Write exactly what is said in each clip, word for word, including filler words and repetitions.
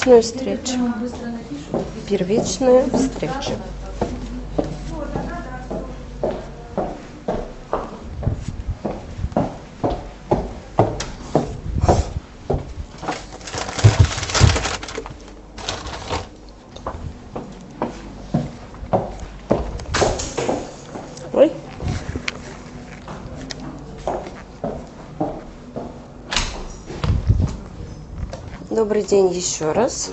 первичную встречу. Первичную встречу. Ой. Добрый день еще раз.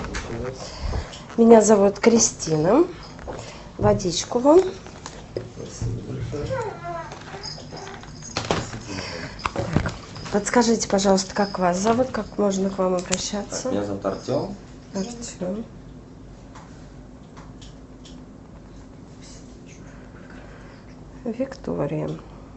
Меня зовут Кристина. Водичку вам. Так, подскажите, пожалуйста, как вас зовут, как можно к вам обращаться? Так, меня зовут Артем. Артем. Виктория.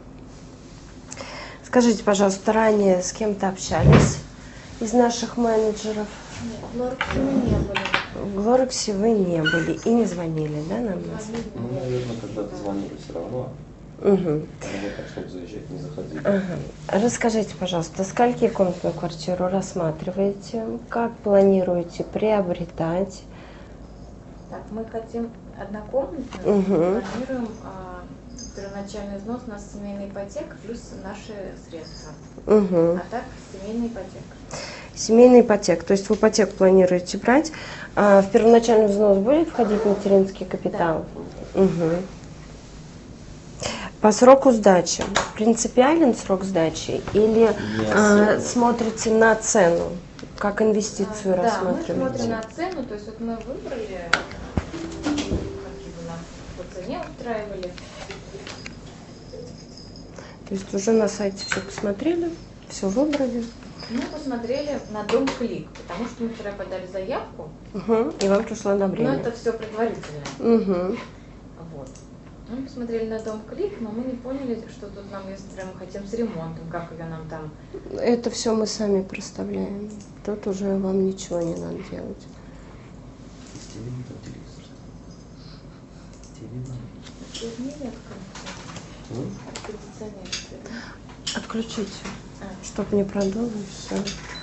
Скажите, пожалуйста, ранее с кем-то общались из наших менеджеров? Нет, в Глорексе мы не были. В Глорексе вы не были и не звонили, да, нам? Ну, наверное, когда-то звонили все равно. Угу. Мы так, чтобы заезжать, не заходили. Ага. Расскажите, пожалуйста, скольки комнатную квартиру рассматриваете? Как планируете приобретать? Так, мы хотим однокомнатную, Угу. планируем а, первоначальный взнос на семейный ипотека плюс наши средства. Угу. А так семейная ипотека. Семейный ипотек, то есть в ипотеку планируете брать. А в первоначальный взнос будет входить материнский капитал? Да. Угу. По сроку сдачи. Принципиален срок сдачи или а, смотрите на цену? Как инвестицию А, рассматриваете? Да, мы смотрим на цену, то есть вот мы выбрали, какие бы нас по цене устраивали. То есть уже на сайте все посмотрели, все выбрали? Мы посмотрели на дом Клик, потому что мы вчера подали заявку. Угу. И вам пришло одобрение? Но это все предварительно. Угу. Вот. Мы посмотрели на дом Клик, но мы не поняли, что тут нам, если мы хотим с ремонтом, как ее нам там. Это все мы сами проставляем. Тут уже вам ничего не надо делать. Нет, Отключите, а. чтобы не продуло и все.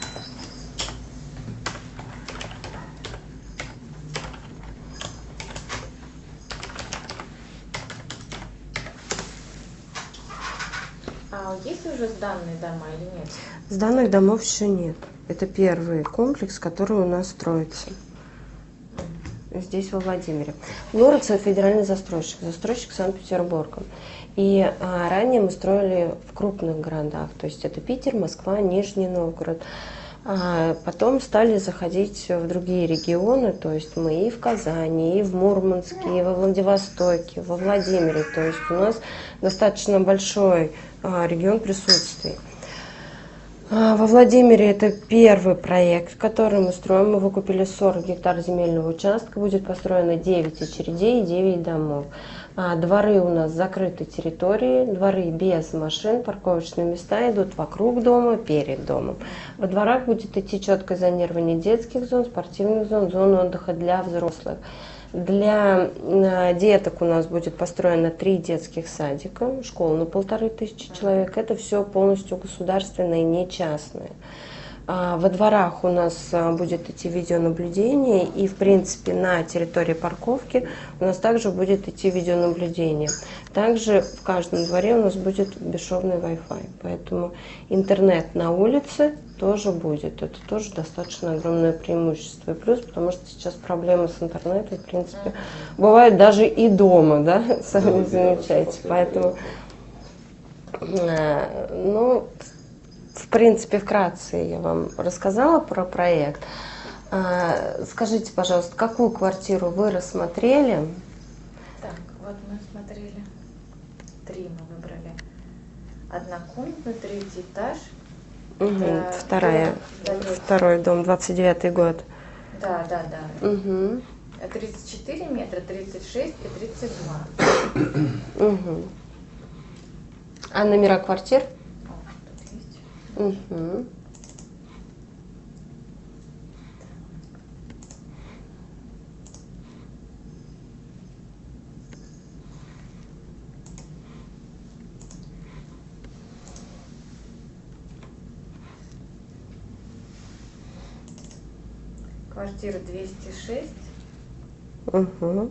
А есть уже сданные дома или нет? Сданных домов еще нет. Это первый комплекс, который у нас строится. Здесь, во Владимире. Глорекс — это федеральный застройщик, застройщик Санкт-Петербурга. И а, ранее мы строили в крупных городах, то есть это Питер, Москва, Нижний Новгород. А потом стали заходить в другие регионы, то есть мы и в Казани, и в Мурманске, и во Владивостоке, во Владимире. То есть у нас достаточно большой а, регион присутствия. Во Владимире это первый проект, который мы строим. Мы выкупили сорок гектар земельного участка. Будет построено девять очередей и девять домов. Дворы у нас закрытой территории, дворы без машин, парковочные места идут вокруг дома, перед домом. Во дворах будет идти четкое зонирование детских зон, спортивных зон, зон отдыха для взрослых. Для деток у нас будет построено три детских садика, школа на полторы тысячи человек. Это все полностью государственное, не частное. Во дворах у нас будет идти видеонаблюдение, и в принципе на территории парковки у нас также будет идти видеонаблюдение. Также в каждом дворе у нас будет бесшовный Wi-Fi, поэтому интернет на улице тоже будет. Это тоже достаточно огромное преимущество. И плюс, потому что сейчас проблемы с интернетом, в принципе, бывают даже и дома, да, сами замечаете. Поэтому, ну, в принципе, вкратце я вам рассказала про проект. Скажите, пожалуйста, какую квартиру вы рассмотрели? Так, вот мы смотрели, три мы выбрали. Однокомнатный, третий этаж. Угу, Это вторая, дом, второй дом, двадцать девятый год. Да, да, да. Угу. тридцать четыре метра, тридцать шесть и тридцать два. Угу. А номера квартир? О, тут есть. Угу. Квартира двести шесть. Угу.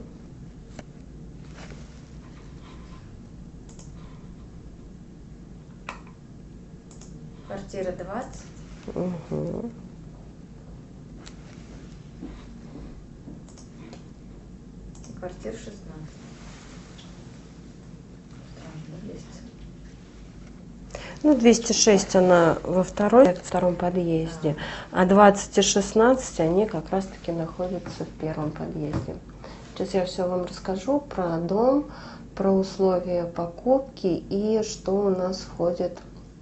Квартира двадцать. Угу. И квартира шестнадцать. Странно, двести. Ну, двести шесть она во второй, в втором подъезде, а двадцать и шестнадцать они как раз-таки находятся в первом подъезде. Сейчас я все вам расскажу про дом, про условия покупки и что у нас входит.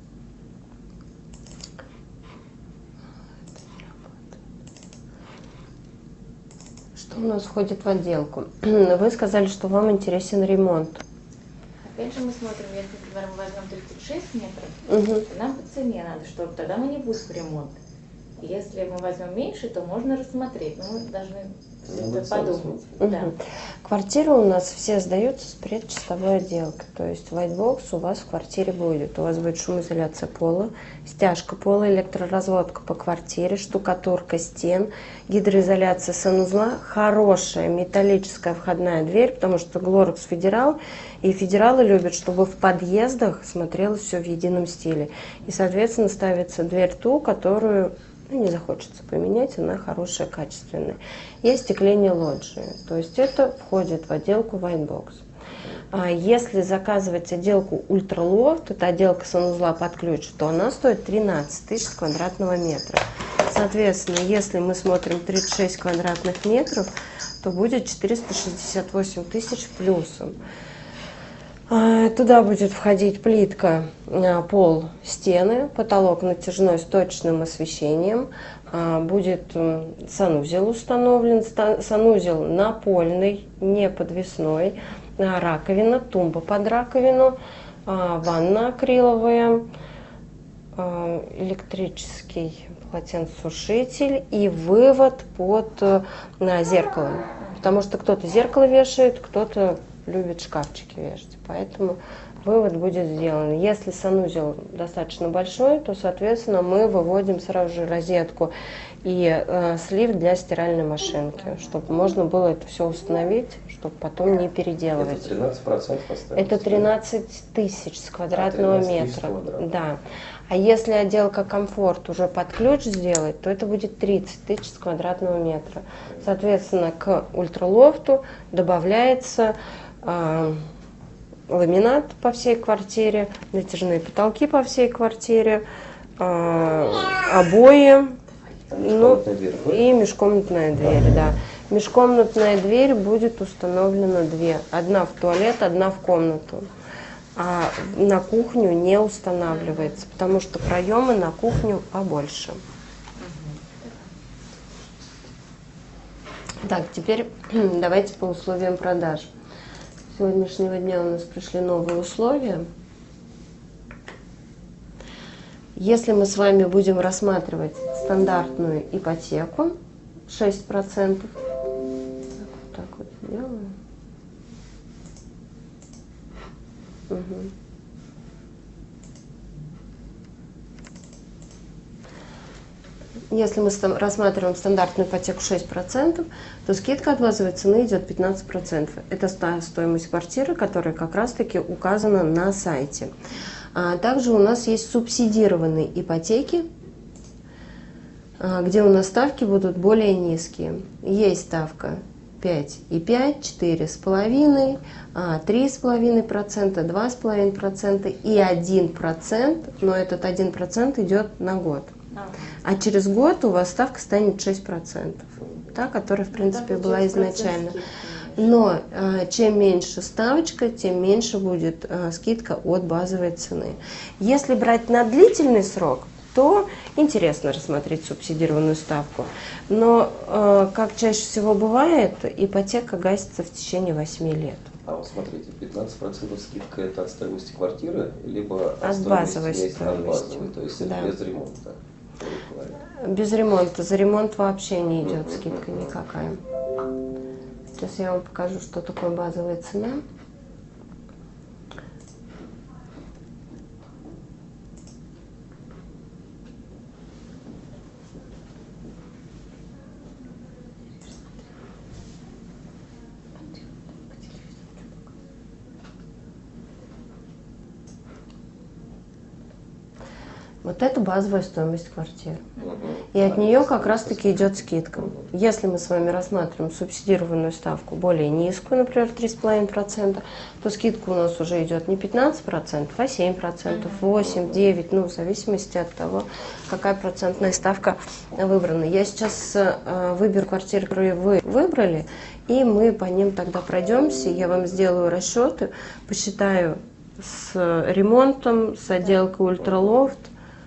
Что у нас входит в отделку? Вы сказали, что вам интересен ремонт. Опять же мы смотрим, если, например, мы возьмем тридцать шесть метров, Угу. то нам по цене надо, чтобы тогда мы не будем ремонт. И если мы возьмем меньше, то можно рассмотреть, но мы должны Ну, это сами подумать. смотрите. Да. Угу. Квартиры у нас все сдаются с предчистовой отделкой. То есть white у вас в квартире будет. У вас будет шумоизоляция пола, стяжка пола, электроразводка по квартире, штукатурка стен, гидроизоляция санузла, хорошая металлическая входная дверь, потому что Глорекс федерал, и федералы любят, чтобы в подъездах смотрелось все в едином стиле. И, соответственно, ставится дверь ту, которую ну, не захочется поменять, она хорошая, качественная. И остекление лоджии, то есть это входит в отделку Whitebox. А если заказывать отделку Ультралофт, это отделка санузла под ключ, то она стоит тринадцать тысяч квадратного метра. Соответственно, если мы смотрим тридцать шесть квадратных метров, то будет четыреста шестьдесят восемь тысяч плюсом. Туда будет входить плитка, пол, стены, потолок натяжной с точным освещением. Будет санузел установлен, санузел напольный, не подвесной, раковина, тумба под раковину, ванна акриловая, электрический полотенцесушитель и вывод под зеркалом. Потому что кто-то зеркало вешает, кто-то любит шкафчики вешать, поэтому вывод будет сделан. Если санузел достаточно большой, то, соответственно, мы выводим сразу же розетку и э, слив для стиральной машинки, чтобы можно было это все установить, чтобы потом не переделывать. Это тринадцать процентов оставить? Это тринадцать тысяч с квадратного А, тринадцать тысяч метра. квадратов. Да. А если отделка комфорт уже под ключ сделать, то это будет тридцать тысяч с квадратного метра. Соответственно, к ультралофту добавляется э, ламинат по всей квартире, натяжные потолки по всей квартире, э, обои, ну, дверь, и межкомнатная дверь, да. Межкомнатная дверь будет установлена две. Одна в туалет, одна в комнату. А на кухню не устанавливается, потому что проемы на кухню побольше. Так, теперь давайте по условиям продаж. С сегодняшнего дня у нас пришли новые условия. Если мы с вами будем рассматривать стандартную ипотеку, шесть процентов, так, так вот делаем. Угу. Если мы рассматриваем стандартную ипотеку шесть процентов, то скидка от базовой цены идет пятнадцать процентов. Это стоимость квартиры, которая как раз-таки указана на сайте. А также у нас есть субсидированные ипотеки, где у нас ставки будут более низкие. Есть ставка пять и пять, четыре с половиной, три с половиной процента, два с половиной процента и один процент, но этот один процент идет на год. А через год у вас ставка станет шесть процентов, та, которая в принципе была изначально. Но э, чем меньше ставочка, тем меньше будет э, скидка от базовой цены. Если брать на длительный срок, то интересно рассмотреть субсидированную ставку. Но, э, как чаще всего бывает, ипотека гасится в течение восьми лет. А вот смотрите, пятнадцать процентов скидка это от стоимости квартиры, либо от, От стоимости базовой месяца, от стоимости. базовой, то есть Да. это без ремонта. Без ремонта. За ремонт вообще не идет скидка никакая. Сейчас я вам покажу, что такое базовая цена. Вот это базовая стоимость квартиры. Мгм. И от А нее если как мы раз-таки идет скидка. Если мы с вами рассматриваем субсидированную ставку более низкую, например, три с половиной процента, то скидка у нас уже идет не пятнадцать процентов, а семь процентов, восемь, девять, ну, в зависимости от того, какая процентная ставка выбрана. Я сейчас э, выберу квартиры, которые вы выбрали, и мы по ним тогда пройдемся. Я вам сделаю расчеты, посчитаю с ремонтом, с отделкой ультралофт.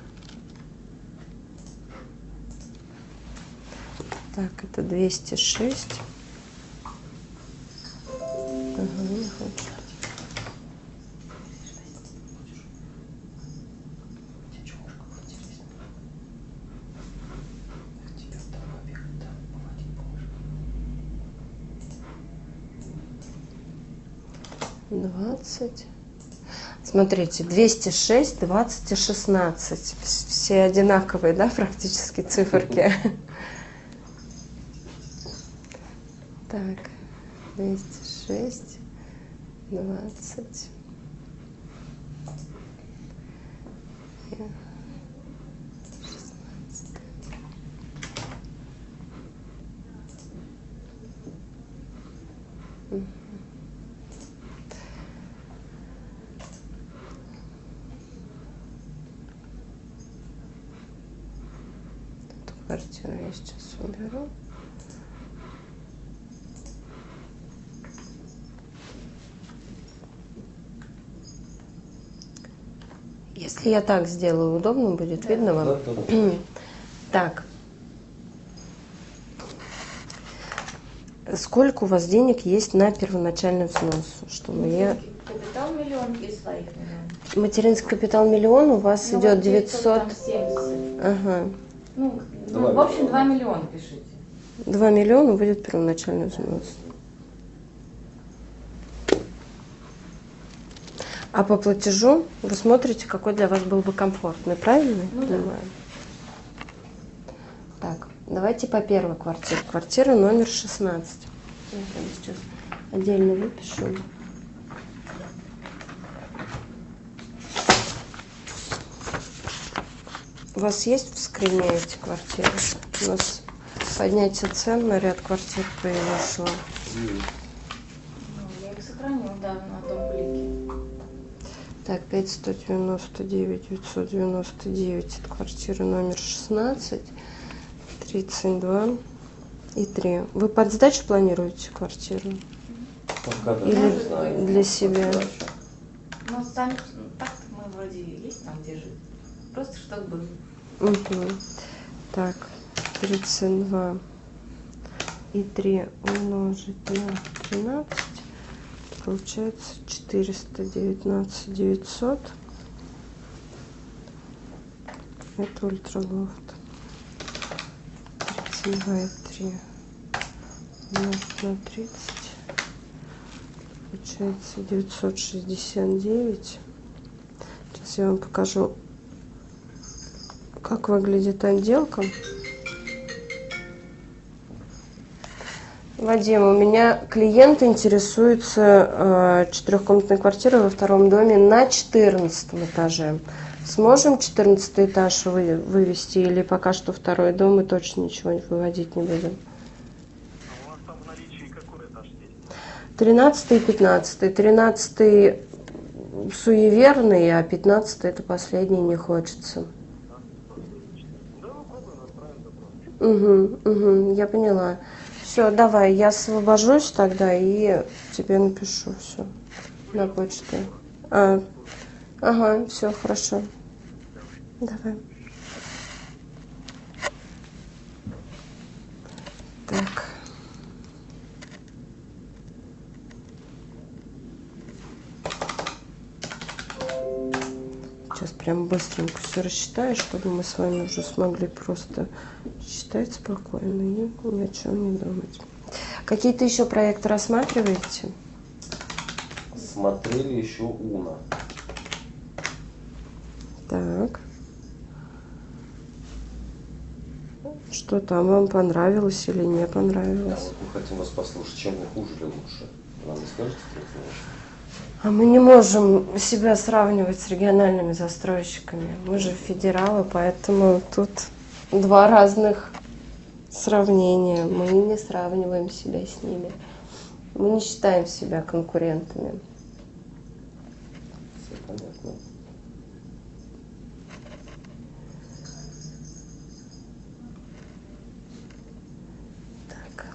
Так, это двести шесть. Ага, не хочет. двадцать. Смотрите, двести шесть, двадцать и шестнадцать. Все одинаковые, да, практически циферки. Так, двести шесть, двадцать. шестнадцать. Эту квартиру я сейчас уберу. Если я так сделаю, удобно будет, Да. видно вам? Да, да, да. Так. Сколько у вас денег есть на первоначальный взнос? Чтобы я... Капитал миллион и своих миллион. Материнский капитал миллион, у вас Ну, идет вот девятьсот. семьдесят. Ага. Ну, Два ну, в общем, миллиона. два миллиона пишите. два миллиона будет первоначальный взнос. А по платежу вы смотрите, какой для вас был бы комфортный, правильно? Ну да. Понимаю. Так, давайте по первой квартире. Квартира номер шестнадцать. Я прямо сейчас отдельно выпишу. У вас есть в скрине эти квартиры? У нас поднятие цен на ряд квартир произошло. М. Ну, я их сохранила, да, на том клике. Так, пять сто девяносто девять девятьсот девяносто девять. Это квартира номер шестнадцать, тридцать два и три. Вы под сдачу планируете квартиру? Пока даже Или не знаю. для себя? Ну, сами, так мы вроде есть там, где жить. Просто чтобы... Угу. Так, тридцать два и три умножить на тринадцать. Получается четыреста девятнадцать девятьсот. Это ультралофт. тридцать два и три умножить на тридцать. Получается девятьсот шестьдесят девять. Сейчас я вам покажу, как выглядит отделка. Вадим, у меня клиент интересуется э, четырехкомнатной квартирой во втором доме на четырнадцатом этаже. Сможем четырнадцатый этаж вы, вывести или пока что второй дом мы точно ничего выводить не будем? А у вас там в наличии какой этаж есть? Тринадцатый и пятнадцатый. Тринадцатый суеверный, а пятнадцатый это последний, не хочется. Да, попробуем, отправим запрос. Угу, угу, я поняла. Все, давай, я освобожусь тогда и тебе напишу все на почту. А, ага, все, хорошо. Давай. Так. Сейчас прям быстренько все рассчитаю, чтобы мы с вами уже смогли просто считать спокойно и ни о чем не думать. Какие-то еще проекты рассматриваете? Смотрели еще Уна. Так. Что там вам понравилось или не Да, понравилось? вот мы хотим вас послушать, чем мы хуже или лучше. Вы нам не скажете, что это лучше? А мы не можем себя сравнивать с региональными застройщиками. Мы же федералы, поэтому тут два разных сравнения. Мы не сравниваем себя с ними. Мы не считаем себя конкурентами. Все понятно. Так.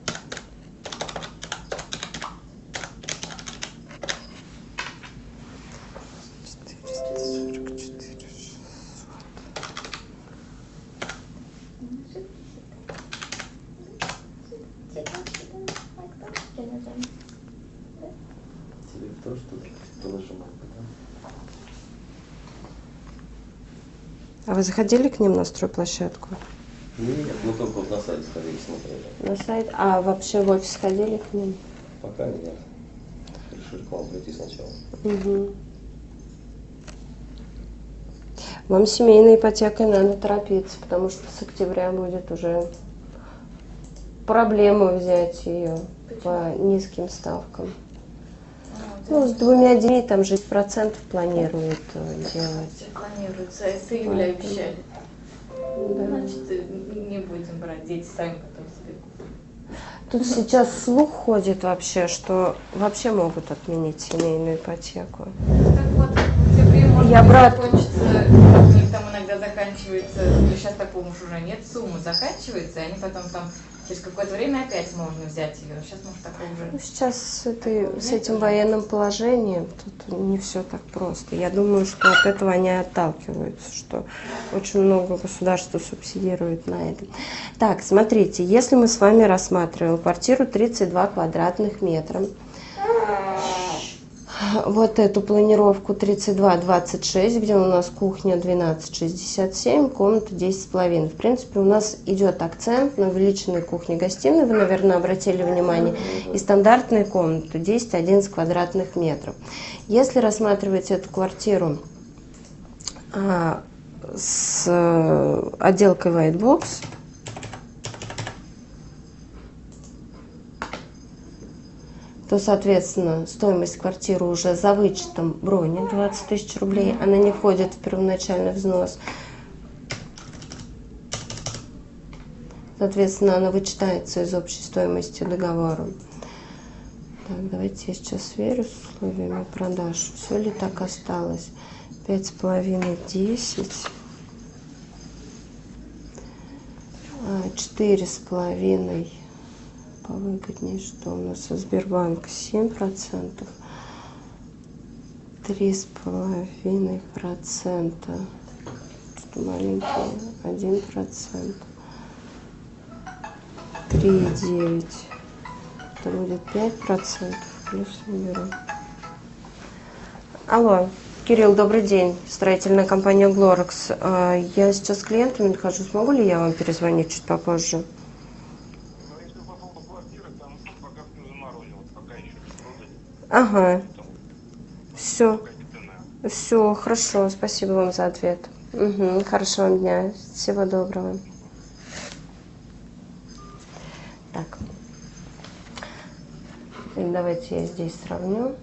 четыреста сорок четыре шестьсот. Тебе тоже что-то кто нажимал, да? А вы заходили к ним на стройплощадку? Нет, мы только вот на сайте сходили, смотрели. На сайт? А вообще в офис ходили к ним? Пока нет. Решили к вам прийти сначала. Угу. Вам семейной ипотекой надо торопиться, потому что с октября будет уже проблема взять ее по низким ставкам. Ну, с двумя детьми там же процентов планируют э, делать. Планируется, с июля Поэтому- обещали. Да. Значит, не будем брать, дети сами потом себе. Тут сейчас слух ходит вообще, что вообще могут отменить семейную ипотеку. Так вот, в октябре может Я быть, брат- закончится, у них там иногда заканчивается, или сейчас такого уж уже нет, сумма заканчивается, и они потом там через какое-то время опять можно взять ее. Сейчас может такого Ну, уже. сейчас с, этой, с этим военным положением тут не все так просто. Я думаю, что от этого они отталкиваются, что очень много государства субсидирует на это. Так, смотрите, если мы с вами рассматриваем квартиру тридцать два квадратных метра, вот эту планировку тридцать два двадцать шесть, где у нас кухня двенадцать шестьдесят семь, комната десять с половиной. В принципе, у нас идет акцент на увеличенной кухне-гостиной, вы, наверное, обратили внимание, и стандартные комнаты десять одиннадцать квадратных метров. Если рассматривать эту квартиру а, с э, отделкой White Box, то, соответственно, стоимость квартиры уже за вычетом брони двадцать тысяч рублей, она не входит в первоначальный взнос. Соответственно, она вычитается из общей стоимости договора. Так, давайте я сейчас сверю с условиями продаж. Все ли так осталось? Пять с половиной, десять. Четыре с половиной. Повыгоднее, что у нас у Сбербанка семь процентов, три с половиной процента, что маленький один процент, три и девять, это будет пять процентов, плюс не беру. Алло, Кирилл, добрый день, строительная компания Глорекс. Я сейчас с клиентами нахожусь, могу ли я вам перезвонить чуть попозже? Ага, все, все, хорошо, спасибо вам за ответ. Угу, хорошего вам дня, всего доброго. Так, и давайте я здесь сравню.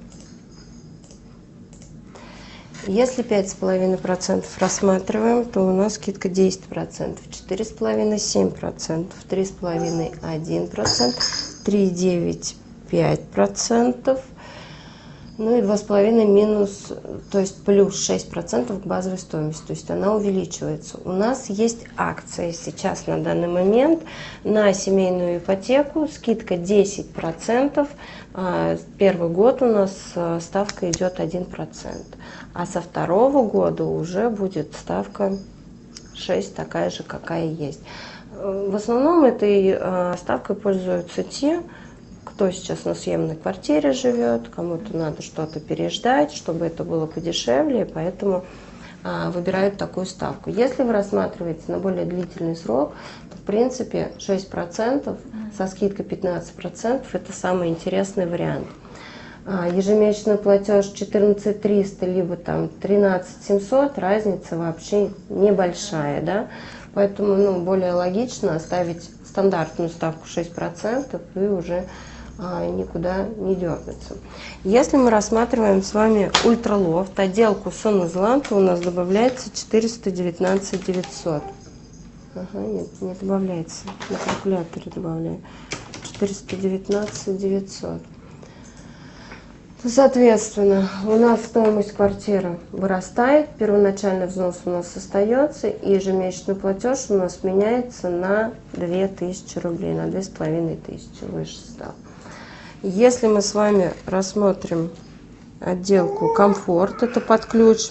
Если пять с половиной процентов рассматриваем, то у нас скидка десять процентов, четыре с половиной семь процентов, три с половиной один процент, три и девять пять процентов. Ну и два с половиной минус, то есть плюс шесть процентов к базовой стоимости, то есть она увеличивается. У нас есть акция сейчас на данный момент на семейную ипотеку, скидка десять процентов, первый год у нас ставка идет один процент, а со второго года уже будет ставка шесть, такая же, какая есть. В основном этой ставкой пользуются те, кто сейчас на съемной квартире живет, кому-то надо что-то переждать, чтобы это было подешевле, поэтому а, выбирают такую ставку. Если вы рассматриваете на более длительный срок, то в принципе шесть процентов со скидкой пятнадцать процентов это самый интересный вариант. А, ежемесячный платеж четырнадцать триста либо там тринадцать семьсот, разница вообще небольшая, да? Поэтому ну, более логично оставить стандартную ставку шесть процентов и уже а, никуда не дергаться. Если мы рассматриваем с вами ультралофт, отделку санузла, то у нас добавляется четыреста девятнадцать девятьсот. Ага, нет, не добавляется, на калькуляторе добавляю. четыреста девятнадцать девятьсот. Соответственно, у нас стоимость квартиры вырастает, первоначальный взнос у нас остается, и ежемесячный платеж у нас меняется на две тысячи рублей, на две с половиной тысячи, выше стал. Если мы с вами рассмотрим отделку комфорт, это под ключ,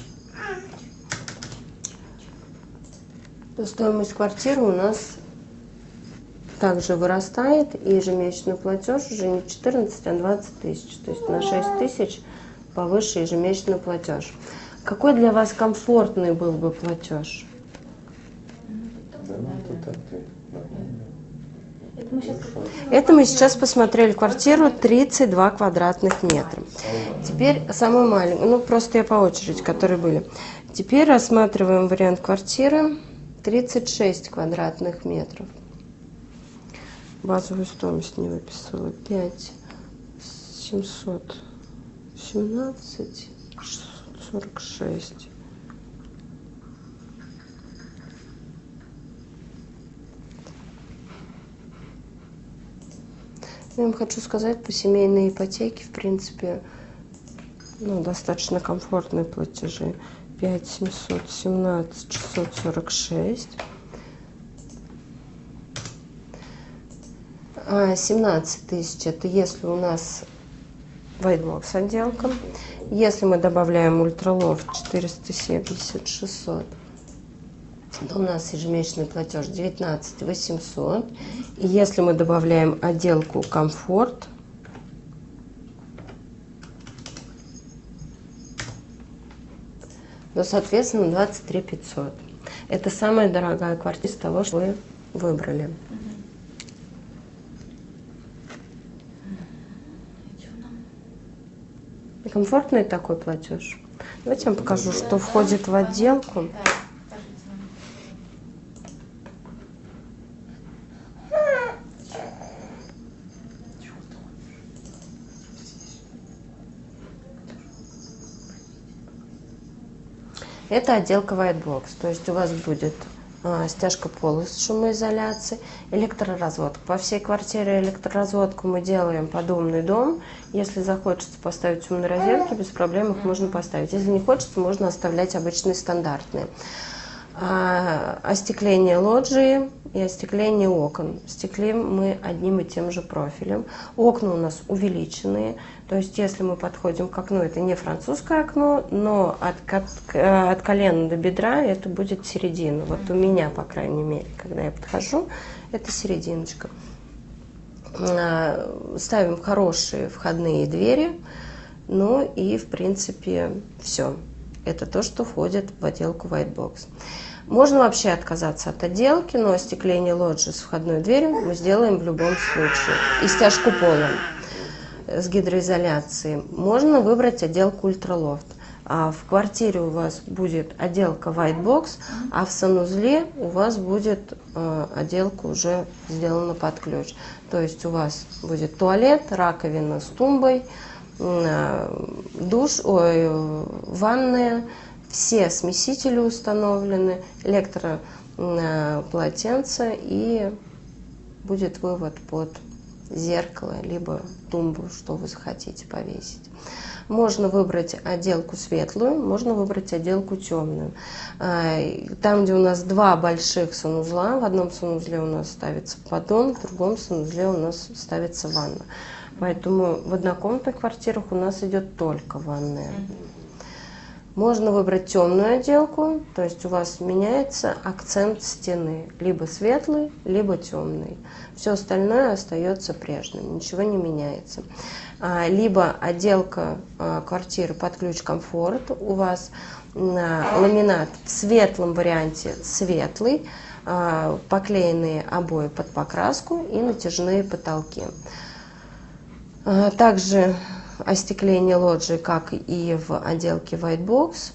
то стоимость квартиры у нас также вырастает, и ежемесячный платеж уже не четырнадцать, а двадцать тысяч, то есть на шесть тысяч повыше ежемесячный платеж. Какой для вас комфортный был бы платеж? Да, ну, тут так, ты, нормально. Это мы сейчас... Это мы сейчас посмотрели квартиру тридцать два квадратных метра. Теперь самую маленькую, ну просто я по очереди, которые были. Теперь рассматриваем вариант квартиры тридцать шесть квадратных метров. Базовую стоимость не выписала. пять семьсот семнадцать сорок шесть. Я вам хочу сказать, по семейной ипотеке, в принципе, ну, достаточно комфортные платежи. пять семьсот семнадцать шестьсот сорок шесть. семнадцать тысяч это если у нас whitebox отделка. Если мы добавляем ультралофт четыреста семьдесят шестьсот, то у нас ежемесячный платеж девятнадцать восемьсот. И если мы добавляем отделку комфорт, то, соответственно, двадцать три пятьсот. Это самая дорогая квартира из того, что вы выбрали. Комфортный такой платеж. Давайте я вам покажу, что входит в отделку. Это отделка whitebox, то есть у вас будет а, стяжка пола с шумоизоляцией, электроразводка. По всей квартире электроразводку мы делаем под умный дом. Если захочется поставить умные розетки, без проблем их можно поставить. Если не хочется, можно оставлять обычные стандартные. А, остекление лоджии и остекление окон. Стеклим мы одним и тем же профилем. Окна у нас увеличенные. То есть, если мы подходим к окну, это не французское окно, но от, от, от колена до бедра это будет середина. Вот у меня, по крайней мере, когда я подхожу, это серединочка. Ставим хорошие входные двери. Ну и, в принципе, все. Это то, что входит в отделку whitebox. Можно вообще отказаться от отделки, но остекление лоджии с входной дверью мы сделаем в любом случае. И стяжку пола с гидроизоляцией. Можно выбрать отделку ультралофт. А в квартире у вас будет отделка whitebox, а в санузле у вас будет э, отделка уже сделана под ключ. То есть у вас будет туалет, раковина с тумбой, э, душ, ой, ванная, все смесители установлены, электрополотенце, и будет вывод под зеркало, либо тумбу, что вы захотите повесить. Можно выбрать отделку светлую, можно выбрать отделку темную. Там, где у нас два больших санузла, в одном санузле у нас ставится поддон, в другом санузле у нас ставится ванна. Поэтому в однокомнатных квартирах у нас идет только ванная. Можно выбрать темную отделку, то есть у вас меняется акцент стены, либо светлый, либо темный. Все остальное остается прежним, ничего не меняется. Либо отделка квартиры под ключ комфорт, у вас ламинат в светлом варианте светлый, поклеенные обои под покраску и натяжные потолки. Также остекление лоджии, как и в отделке whitebox.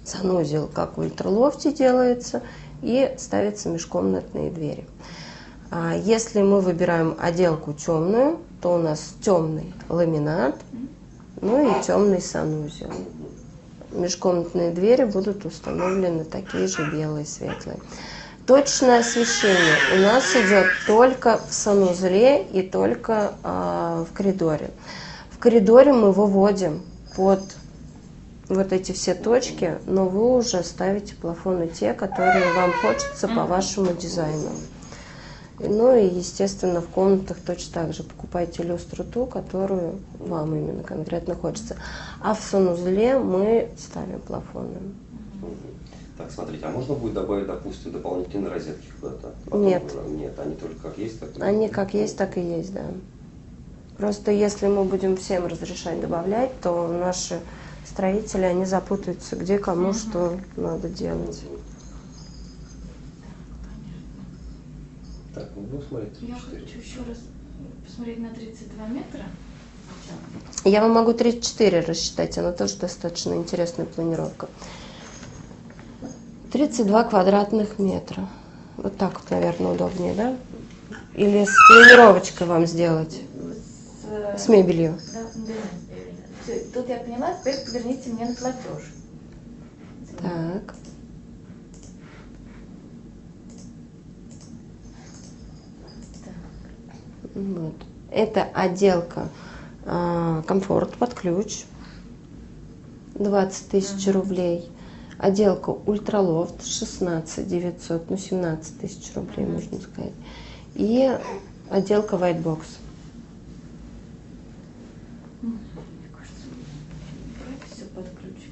Санузел, как в ультралофте, делается, и ставятся межкомнатные двери. А если мы выбираем отделку темную, то у нас темный ламинат, ну и темный санузел. Межкомнатные двери будут установлены такие же белые, светлые. Точное освещение у нас идет только в санузле и только а, в коридоре. В коридоре мы выводим под вот эти все точки, но вы уже ставите плафоны те, которые вам хочется по вашему дизайну. Ну и, естественно, в комнатах точно так же покупайте люстру ту, которую вам именно конкретно хочется. А в санузле мы ставим плафоны. Так, смотрите, а можно будет добавить, допустим, дополнительные розетки куда-то? Нет. Нет, они только как есть, так и есть? Они как есть, так и есть, да. Просто если мы будем всем разрешать добавлять, то наши строители, они запутаются, где кому угу. что надо делать. Так, ну будем смотреть тридцать четыре. Я хочу еще раз посмотреть на тридцать два метра. Я вам могу тридцать четыре рассчитать, она тоже достаточно интересная планировка. тридцать два квадратных метра. Вот так вот, наверное, удобнее, да? Или с планировочкой вам сделать? С, с мебелью? Да, да. Все, тут я поняла, теперь поверните мне на платеж. Так. Вот. Это отделка а, комфорт под ключ, двадцать тысяч рублей. Отделка ультралофт шестнадцать девятьсот, ну семнадцать тысяч рублей, можно сказать. И отделка white box. Мне кажется, давайте все под ключ.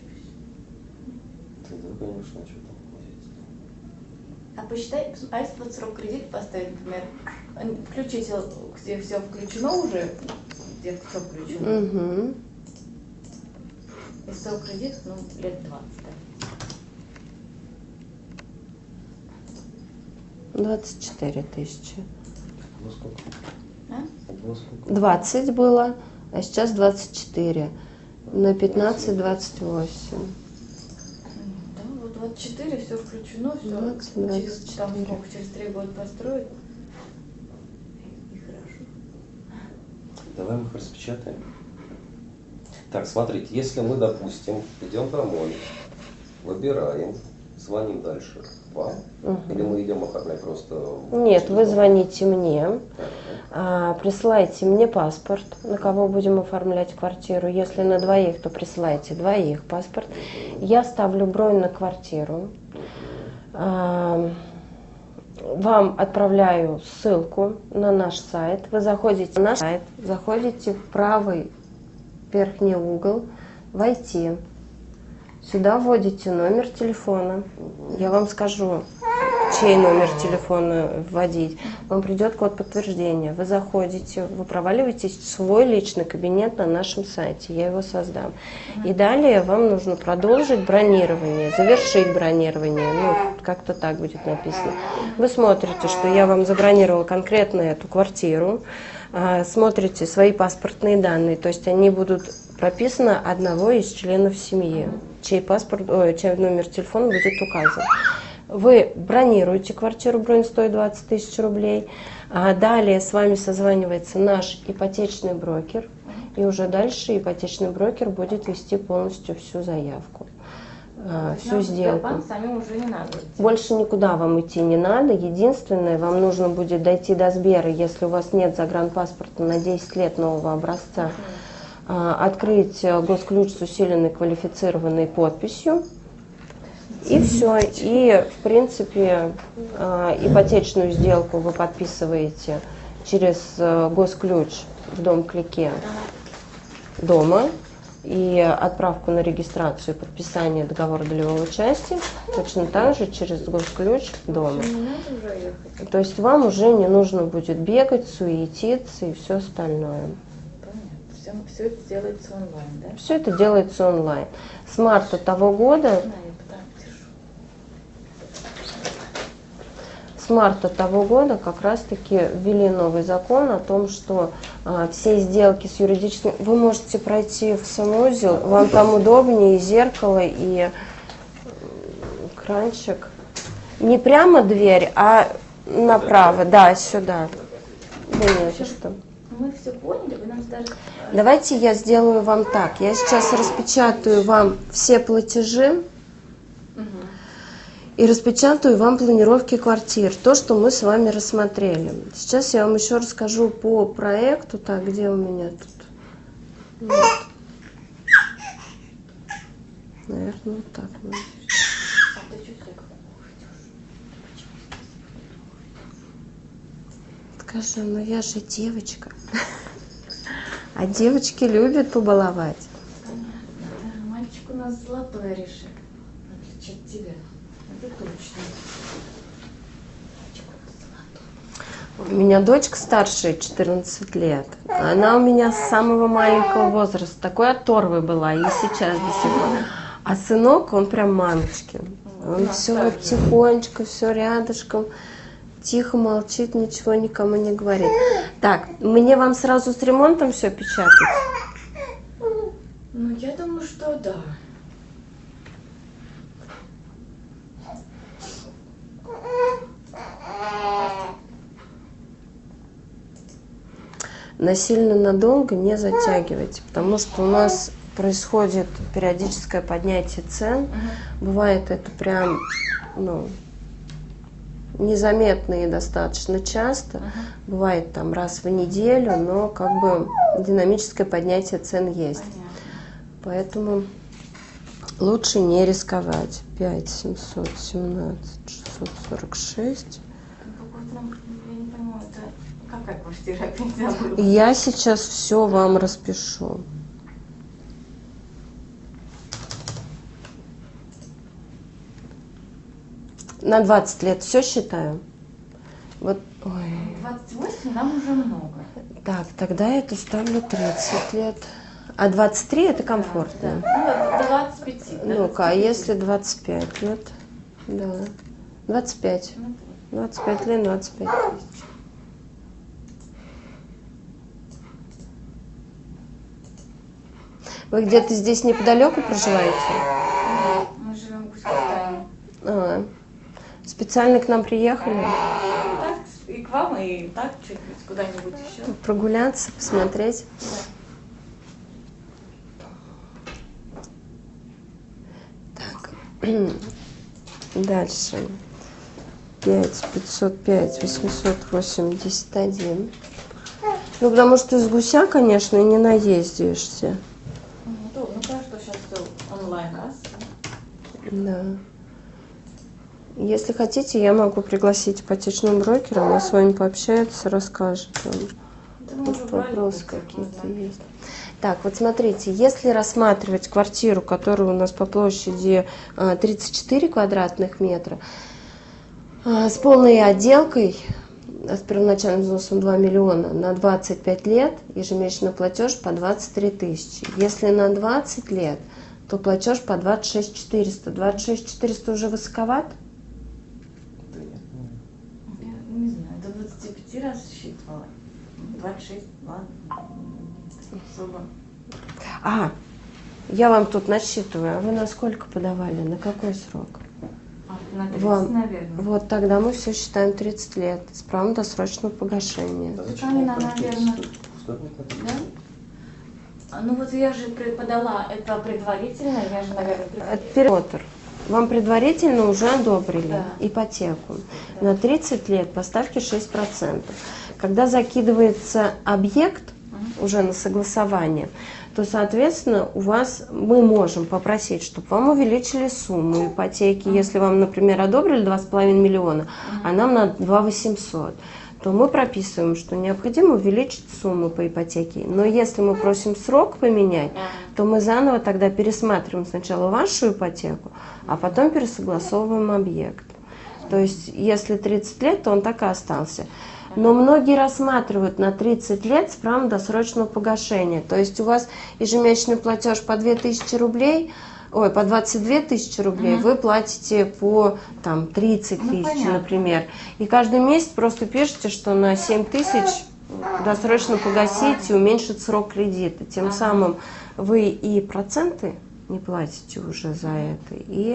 Да, конечно, что там будет. А посчитай, а если вот срок кредита поставить, например, включите, где все включено уже, где все включено. Угу. И срок кредита, ну, лет двадцать. двадцать четыре тысячи. Ну сколько? А? Ну сколько? двадцать было, а сейчас двадцать четыре. На пятнадцать двадцать восемь. Да, вот двадцать четыре, все включено, все двадцать, через, двадцать там, четыре. сколько, через три года построить. И, и хорошо. Давай мы их распечатаем. Так, смотрите, если мы, допустим, идем домой, выбираем, звоним дальше вам, Угу. или мы идем оформлять просто... Нет, вы дом? звоните мне, Ага. а, присылайте мне паспорт, на кого будем оформлять квартиру. Если на двоих, то присылайте двоих паспорт. Я ставлю бронь на квартиру. А, вам отправляю ссылку на наш сайт. Вы заходите на наш сайт, заходите в правый верхний угол, войти. Сюда вводите номер телефона. Я вам скажу, чей номер телефона вводить. Вам придет код подтверждения. Вы заходите, вы проваливаетесь в свой личный кабинет на нашем сайте. Я его создам. И далее вам нужно продолжить бронирование, завершить бронирование. Ну, как-то так будет написано. Вы смотрите, что я вам забронировала конкретно эту квартиру. Смотрите свои паспортные данные, то есть они будут прописаны одного из членов семьи, чей паспорт, ой, чей номер телефона будет указан. Вы бронируете квартиру, бронь стоит двадцать тысяч рублей, а далее с вами созванивается наш ипотечный брокер, и уже дальше ипотечный брокер будет вести полностью всю заявку. Всю сделку. Сами уже не надо идти. Больше никуда вам идти не надо. Единственное, вам нужно будет дойти до Сбера, если у вас нет загранпаспорта на десять лет нового образца, открыть госключ с усиленной квалифицированной подписью. И все. И, в принципе, ипотечную сделку вы подписываете через госключ в дом-клике дома. И отправку на регистрацию и подписание договора долевого участия точно так же через госключ дома. Не надо уже ехать. То есть вам уже не нужно будет бегать, суетиться и все остальное. Понятно. Все, все это делается онлайн, да? Все это делается онлайн. С марта того года, Да, я потом пишу. с марта того года как раз-таки ввели новый закон о том, что а, все сделки с юридическим... Вы можете пройти в санузел, вам там удобнее, и зеркало, и кранчик. Не прямо дверь, а Направо, да, сюда. Да нет, ты что? Мы все поняли, вы нам даже... Давайте я сделаю вам так. Я сейчас распечатаю вам все платежи и распечатаю вам планировки квартир. То, что мы с вами рассмотрели. Сейчас я вам еще расскажу по проекту. Так, где у меня тут? Вот. Наверное, вот так. Скажи, ну я же девочка. А девочки любят побаловать. Понятно. Мальчик у нас золотой орешек. В отличие от тебя. Это точно. У меня дочка старшая, четырнадцать лет. Она у меня с самого маленького возраста. Такой оторвой была, и сейчас до сих пор. А сынок, он прям мамочкин. Он все вот тихонечко, все рядышком. Тихо молчит, ничего никому не говорит. Так, мне вам сразу с ремонтом все печатать? Ну, я думаю, что да. Насильно надолго не затягивайте, потому что у нас происходит периодическое поднятие цен. Бывает это прям, ну, незаметно и достаточно часто. Uh-huh. Бывает там раз в неделю, но как бы динамическое поднятие цен есть. Понятно. Поэтому лучше не рисковать. пять семьсот семнадцать шестьсот сорок шесть. Я не понимаю, это какая квартира? Опять забыла. Я сейчас все вам распишу. На двадцать лет все считаю. Вот, ой. двадцать восемь нам уже много. Так, тогда я это ставлю тридцать лет. А двадцать три это комфортно. Да, да. Ну, двадцать пять. Ну-ка, а если двадцать пять лет? Да. двадцать пять. двадцать пять лет, двадцать пять тысяч. Вы где-то здесь неподалеку проживаете? Да, мы живем в Гусь-Кустане. А, специально к нам приехали? Так, и к вам, и так чуть-чуть куда-нибудь еще. Прогуляться, посмотреть. Да. Так, дальше. пять пятьсот пять восемьсот восемьдесят один. Ну, потому что из Гуся, конечно, и не наездишься. Ну, ну хорошо, сейчас все онлайн раз. Да. Если хотите, я могу пригласить ипотечного брокера, она с вами пообщается, расскажет вам. Тут вопросы какие-то есть. Так, вот смотрите, если рассматривать квартиру, которая у нас по площади тридцать четыре квадратных метра, с полной отделкой, с первоначальным взносом два миллиона, на двадцать пять лет ежемесячный платеж по двадцать три тысячи. Если на двадцать лет, то платеж по двадцать шесть четыреста. двадцать шесть четыреста уже высоковат? Я не знаю, до двадцати пяти раз считывала. двадцать шесть, ладно. Особо. А, я вам тут насчитываю. А вы на сколько подавали? На какой срок? А, на тридцать, Вам. наверное. Вот тогда мы все считаем тридцать лет с правом досрочного погашения. А Там зачем она, вам наверное, да? да? А, ну вот я же подала это предварительно, я же, наверное, предварительно. Пересмотр. Вам предварительно уже одобрили Да. ипотеку. Да. На тридцать лет по ставке шесть процентов. Когда закидывается объект Угу. уже на согласование, то, соответственно, у вас мы можем попросить, чтобы вам увеличили сумму ипотеки. Uh-huh. Если вам, например, одобрили два с половиной миллиона, uh-huh. а нам на два восемьсот, то мы прописываем, что необходимо увеличить сумму по ипотеке. Но если мы просим срок поменять, uh-huh. то мы заново тогда пересматриваем сначала вашу ипотеку, а потом пересогласовываем объект. То есть, если тридцать лет, то он так и остался. Но многие рассматривают на тридцать лет с правом досрочного погашения. То есть у вас ежемесячный платеж по две тысячи рублей, ой, по двадцать две тысячи рублей, uh-huh. вы платите по там, тридцать тысяч, ну, например. И каждый месяц просто пишете, что на семь тысяч досрочно погасить и уменьшить срок кредита. Тем uh-huh. самым вы и проценты не платите уже за это, и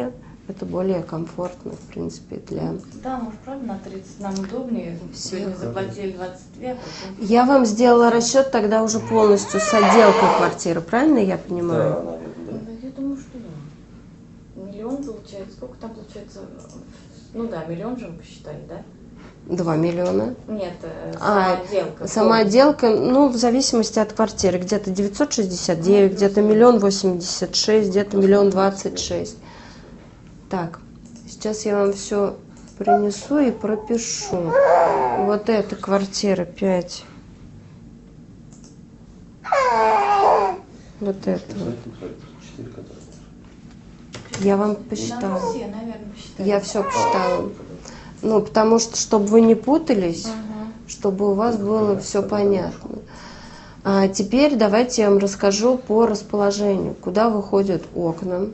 Это более комфортно, в принципе, для... Да, может, правда, на тридцать нам удобнее. Сегодня заплатили двадцать две, а потом... Я вам сделала расчет тогда уже полностью с отделкой квартиры, правильно я понимаю? Да, наверное, да. Да, я думаю, что да. Миллион получается. Сколько там получается? Ну да, миллион же мы посчитали, да? Два миллиона. Нет, э, А, сама отделка. Сама отделка, ну, в зависимости от квартиры. Где-то девятьсот шестьдесят девять, где-то миллион восемьдесят шесть, где-то миллион двадцать шесть. Так, сейчас я вам все принесу и пропишу. Вот эта квартира пять. Вот это. Четыре, которые. Я вам Нам посчитала. все, наверное, посчитали. Я все посчитала. Ну, потому что, чтобы вы не путались, Ага. чтобы у вас было все понятно. А теперь давайте я вам расскажу по расположению, куда выходят окна.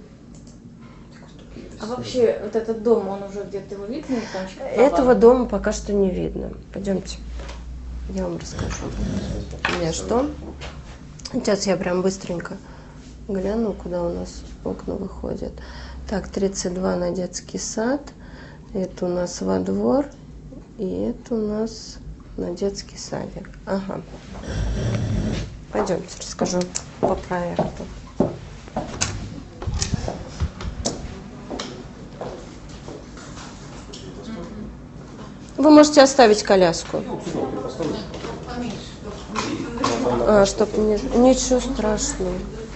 А вообще, вот этот дом, он уже где-то его видно? Или там еще Этого дома пока что не видно. Пойдемте, я вам расскажу. Я что? Сейчас я прям быстренько гляну, куда у нас окна выходят. Так, тридцать два на детский сад. Это у нас во двор. И это у нас на детский садик. Ага. Пойдемте, расскажу по проекту. Вы можете оставить коляску. А, чтоб не... Ничего страшного.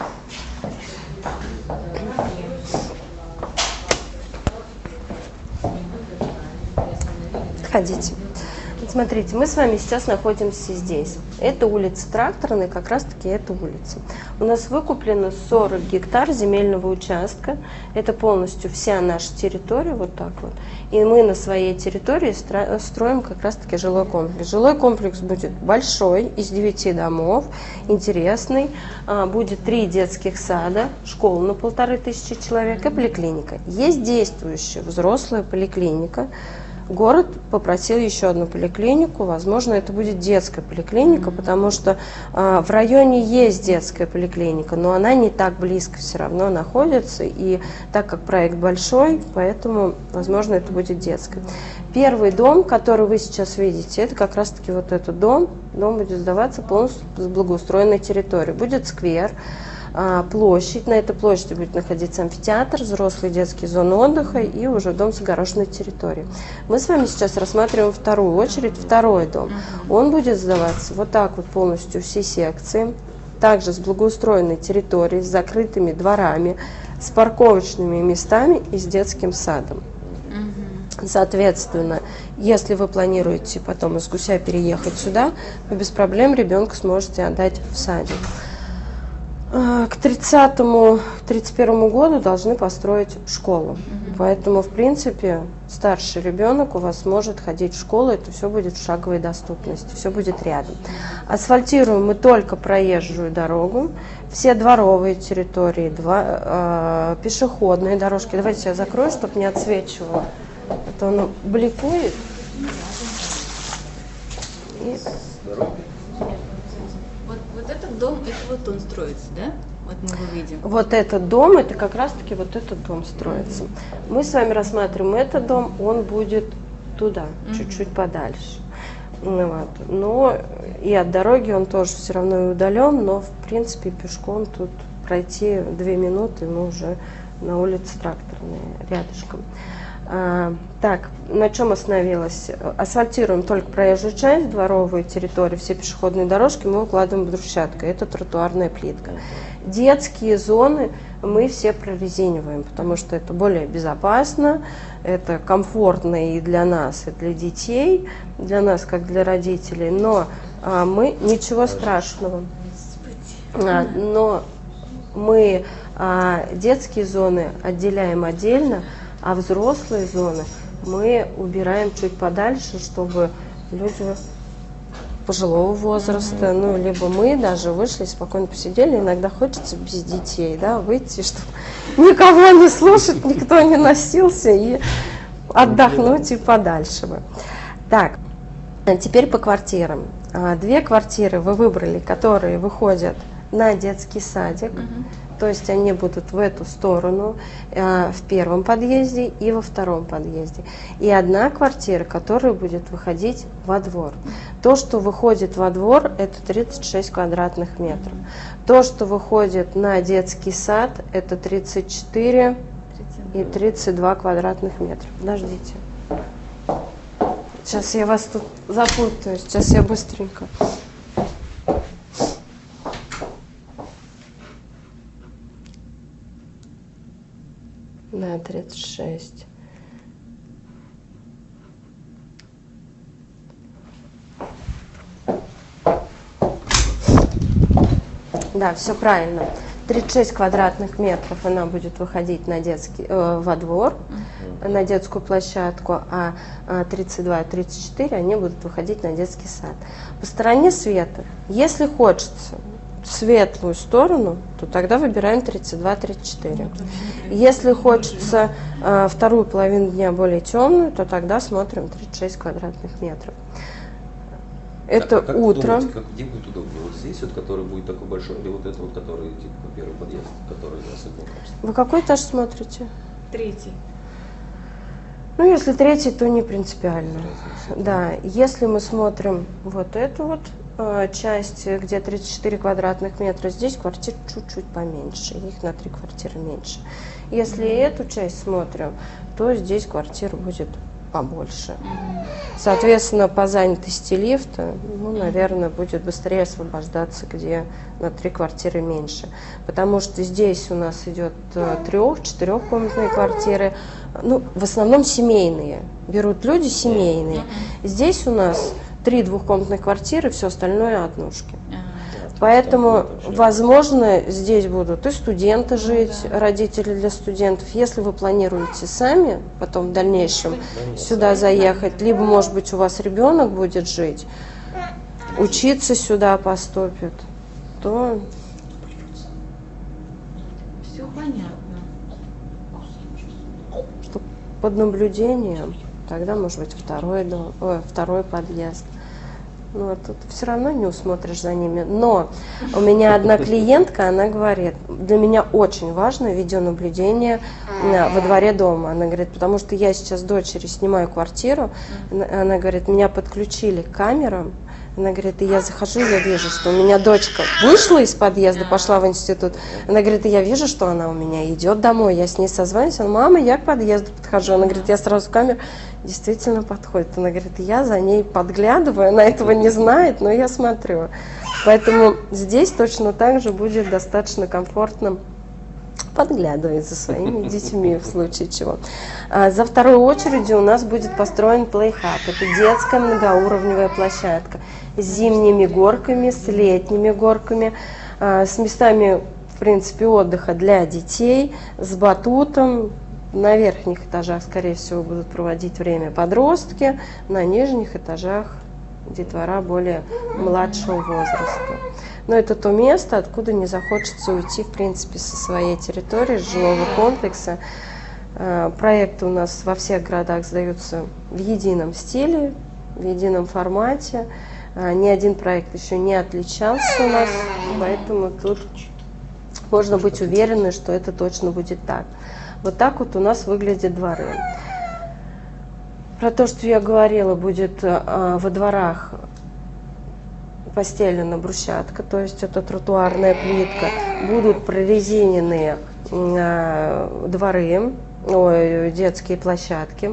Ходите. Вот смотрите, мы с вами сейчас находимся здесь. Это улица Тракторная, как раз таки эта улица. У нас выкуплено сорок гектар земельного участка. Это полностью вся наша территория, вот так вот. И мы на своей территории строим как раз таки жилой комплекс. Жилой комплекс будет большой, из девяти домов, интересный. Будет три детских сада, школа на полторы тысячи человек и поликлиника. Есть действующая взрослая поликлиника. Город попросил еще одну поликлинику, возможно, это будет детская поликлиника, потому что э, в районе есть детская поликлиника, но она не так близко все равно находится, и так как проект большой, поэтому, возможно, это будет детская. Первый дом, который вы сейчас видите, это как раз-таки вот этот дом. Дом будет сдаваться полностью с благоустроенной территорией. Будет сквер, площадь. На этой площади будет находиться амфитеатр, взрослые детские зоны отдыха и уже дом с огороженной территорией. Мы с вами сейчас рассматриваем вторую очередь, второй дом. Он будет сдаваться вот так вот полностью все секции, также с благоустроенной территорией, с закрытыми дворами, с парковочными местами и с детским садом. Соответственно, если вы планируете потом из Гуся переехать сюда, вы без проблем ребенка сможете отдать в садик. К тридцатому тридцать первому году должны построить школу. Mm-hmm. Поэтому, в принципе, старший ребенок у вас может ходить в школу, это все будет в шаговой доступности, все будет рядом. Асфальтируем мы только проезжую дорогу, все дворовые территории, два, э, пешеходные дорожки. Давайте я закрою, чтобы не отсвечивало, а то оно бликует. И... Вот, вот этот дом, это вот он строится, да? Вот мы его видим. Вот этот дом, это как раз-таки вот этот дом строится. Мы с вами рассматриваем этот дом, он будет туда, mm-hmm. чуть-чуть подальше. Ну, вот. Но и от дороги он тоже все равно и удален, но в принципе пешком тут пройти две минуты, мы уже на улице Тракторной, рядышком. А, так, на чем остановилась? Асфальтируем только проезжую часть, дворовые территории, все пешеходные дорожки мы укладываем брусчаткой, это тротуарная плитка. Детские зоны мы все прорезиниваем, потому что это более безопасно, это комфортно и для нас, и для детей, для нас, как для родителей, но а, мы ничего страшного. А, но мы а, детские зоны отделяем отдельно, а взрослые зоны мы убираем чуть подальше, чтобы люди пожилого возраста, ну, либо мы даже вышли, спокойно посидели. Иногда хочется без детей, да, выйти, чтобы никого не слушать, никто не носился, и отдохнуть и подальше. Так, теперь по квартирам. Две квартиры вы выбрали, которые выходят на детский садик. То есть они будут в эту сторону, э, в первом подъезде и во втором подъезде. И одна квартира, которая будет выходить во двор. То, что выходит во двор, это тридцать шесть квадратных метров. То, что выходит на детский сад, это тридцать четыре и тридцать два квадратных метра. Подождите. Сейчас я вас тут запутаю, сейчас я быстренько. Да, тридцать шесть. Да, все правильно. тридцать шесть квадратных метров она будет выходить на детский, э, во двор, uh-huh. на детскую площадку, а тридцать два и тридцать четыре они будут выходить на детский сад. По стороне света, если хочется светлую сторону, то тогда выбираем тридцать два тридцать четыре. Если хочется э, вторую половину дня более темную, то тогда смотрим тридцать шесть квадратных метров. Это а как утро. Думаете, как, где будет удобнее? Вот здесь вот, который будет такой большой, или вот это вот, который типа первый подъезд, который особенно кажется? Вы какой этаж смотрите? Третий. Ну, если третий, то не принципиально. Да, если мы смотрим вот эту вот э, часть, где тридцать четыре квадратных метра, здесь квартир чуть-чуть поменьше, их на три квартиры меньше. Если mm-hmm. эту часть смотрим, то здесь квартир будет побольше. Mm-hmm. Соответственно, по занятости лифта, ну, наверное, будет быстрее освобождаться, где на три квартиры меньше. Потому что здесь у нас идет трех, четырехкомнатные квартиры, ну, в основном семейные. Берут люди семейные. Здесь у нас три двухкомнатных квартиры, все остальное однушки. Поэтому, возможно, здесь будут и студенты жить, ну, да. родители для студентов. Если вы планируете сами потом в дальнейшем да, сюда заехать, либо, может быть, у вас ребенок будет жить, учиться сюда поступит, то... Все понятно. Что под наблюдением, тогда, может быть, второй, дом, ой, второй подъезд. Ну, а тут все равно не усмотришь за ними. Но у меня одна клиентка, она говорит, для меня очень важно видеонаблюдение во дворе дома. Она говорит, потому что я сейчас дочери снимаю квартиру, она говорит, меня подключили к камерам. Она говорит, и я захожу, и я вижу, что у меня дочка вышла из подъезда, пошла в институт. Она говорит, и я вижу, что она у меня идет домой. Я с ней созваниваюсь, она, мама, я к подъезду подхожу. Она говорит, я сразу в камеру, действительно подходит. Она говорит, я за ней подглядываю, она этого не знает, но я смотрю. Поэтому здесь точно так же будет достаточно комфортно подглядывать за своими детьми в случае чего. А за второй очередью у нас будет построен плейхаб. Это детская многоуровневая площадка с зимними горками, с летними горками, с местами, в принципе, отдыха для детей, с батутом. На верхних этажах, скорее всего, будут проводить время подростки, на нижних этажах детвора более младшего возраста. Но это то место, откуда не захочется уйти, в принципе, со своей территории, с жилого комплекса. Проекты у нас во всех городах сдаются в едином стиле, в едином формате. Ни один проект еще не отличался у нас, поэтому тут можно быть уверенной, что это точно будет так. Вот так вот у нас выглядят дворы. Про то, что я говорила, будет во дворах постелена брусчатка, то есть это тротуарная плитка, будут прорезиненные э, дворы, ой, детские площадки.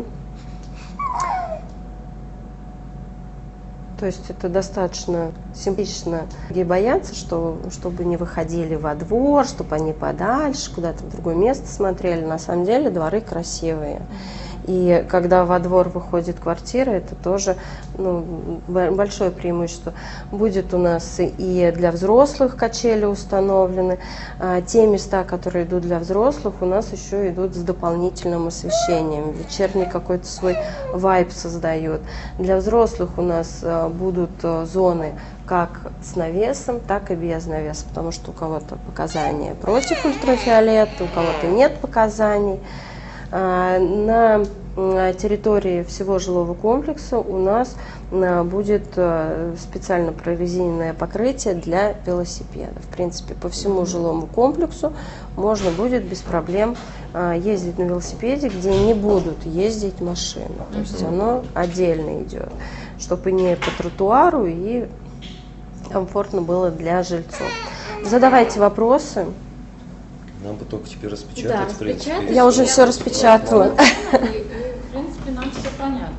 То есть это достаточно симпатично. Многие боятся, что, чтобы не выходили во двор, чтобы они подальше, куда-то в другое место смотрели. На самом деле дворы красивые. И когда во двор выходит квартира, это тоже ну, большое преимущество. Будет у нас и для взрослых качели установлены. А те места, которые идут для взрослых, у нас еще идут с дополнительным освещением. Вечерний какой-то свой вайб создают. Для взрослых у нас будут зоны как с навесом, так и без навеса, потому что у кого-то показания против ультрафиолета, у кого-то нет показаний. На территории всего жилого комплекса у нас будет специально прорезиненное покрытие для велосипеда. В принципе, по всему жилому комплексу можно будет без проблем ездить на велосипеде, где не будут ездить машины. То есть оно отдельно идет, чтобы не по тротуару и комфортно было для жильцов. Задавайте вопросы. Нам бы только теперь распечатать, Да, в принципе. распечатать. Я уже все распечатала. И, и, в принципе, нам все понятно.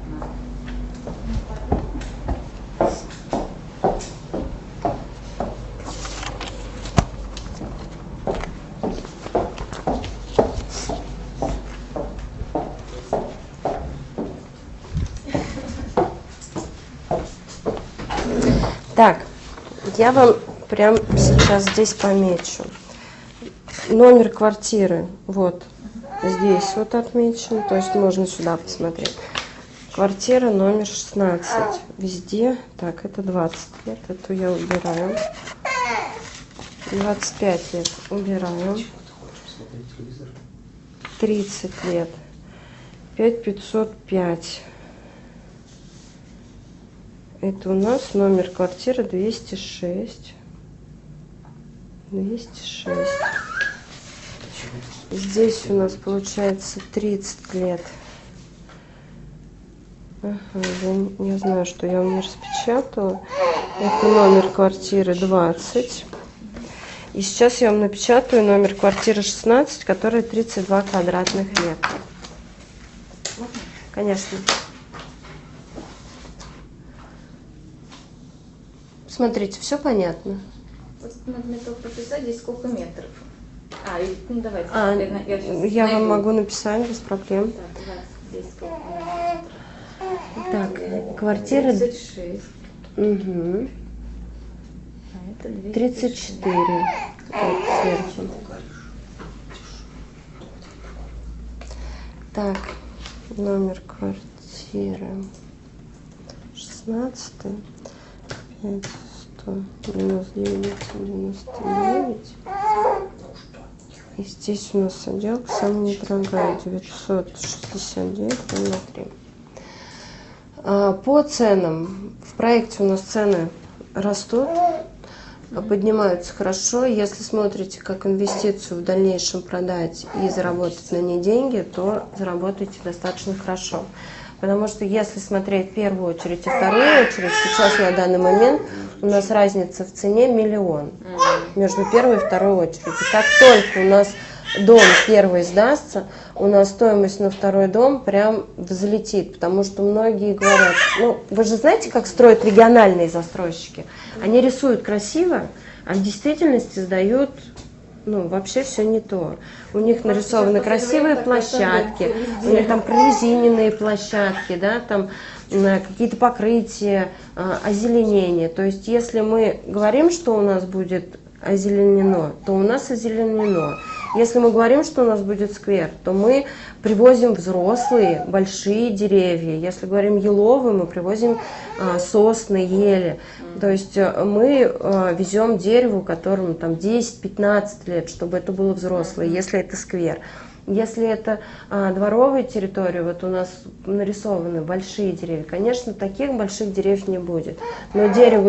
Так, я вам прямо сейчас здесь помечу. Номер квартиры вот здесь вот отмечен, то есть можно сюда посмотреть. Квартира номер шестнадцать. Везде. Так, это двадцать лет. Эту я убираю. двадцать пять лет. Убираю. тридцать лет. пять пятьсот пять. Это у нас номер квартиры двести шесть. двести шесть. Здесь у нас получается тридцать лет. Ага, я, я знаю, что я вам не распечатала. Это номер квартиры двадцать. И сейчас я вам напечатаю номер квартиры шестнадцать, который тридцать два квадратных метра. Конечно. Смотрите, все понятно. Вот надо мне только прописать, здесь сколько метров. А, и, ну давайте. А, я, я, сейчас я найду. вам могу написать без проблем. Так, двадцать, здесь сколько метров. Так, квартира... тридцать шесть. Угу. А это двести шесть. тридцать четыре. Так, сверху. Так, номер квартиры шестнадцатый. пять сто девяносто девять девяносто девять. И здесь у нас отделка самая недорогая, девятьсот шестьдесят девять на три. По ценам. В проекте у нас цены растут, поднимаются хорошо. Если смотрите как инвестицию в дальнейшем продать и заработать на ней деньги, то заработаете достаточно хорошо. Потому что если смотреть в первую очередь и вторую очередь, сейчас на данный момент у нас разница в цене миллион между первой и второй очередью. Как только у нас дом первый сдастся, у нас стоимость на второй дом прям взлетит, потому что многие говорят, ну вы же знаете, как строят региональные застройщики? Они рисуют красиво, а в действительности сдают, ну, вообще все не то. У них нарисованы красивые площадки, у них там прорезиненные площадки, да, там какие-то покрытия, озеленение. То есть, если мы говорим, что у нас будет озеленено, то у нас озеленено. Если мы говорим, что у нас будет сквер, то мы привозим взрослые, большие деревья. Если говорим еловые, мы привозим а, сосны, ели. То есть мы а, везем дерево, которому там десять-пятнадцать лет, чтобы это было взрослое, если это сквер. Если это а, дворовая территория, вот у нас нарисованы большие деревья, конечно, таких больших деревьев не будет. Но дереву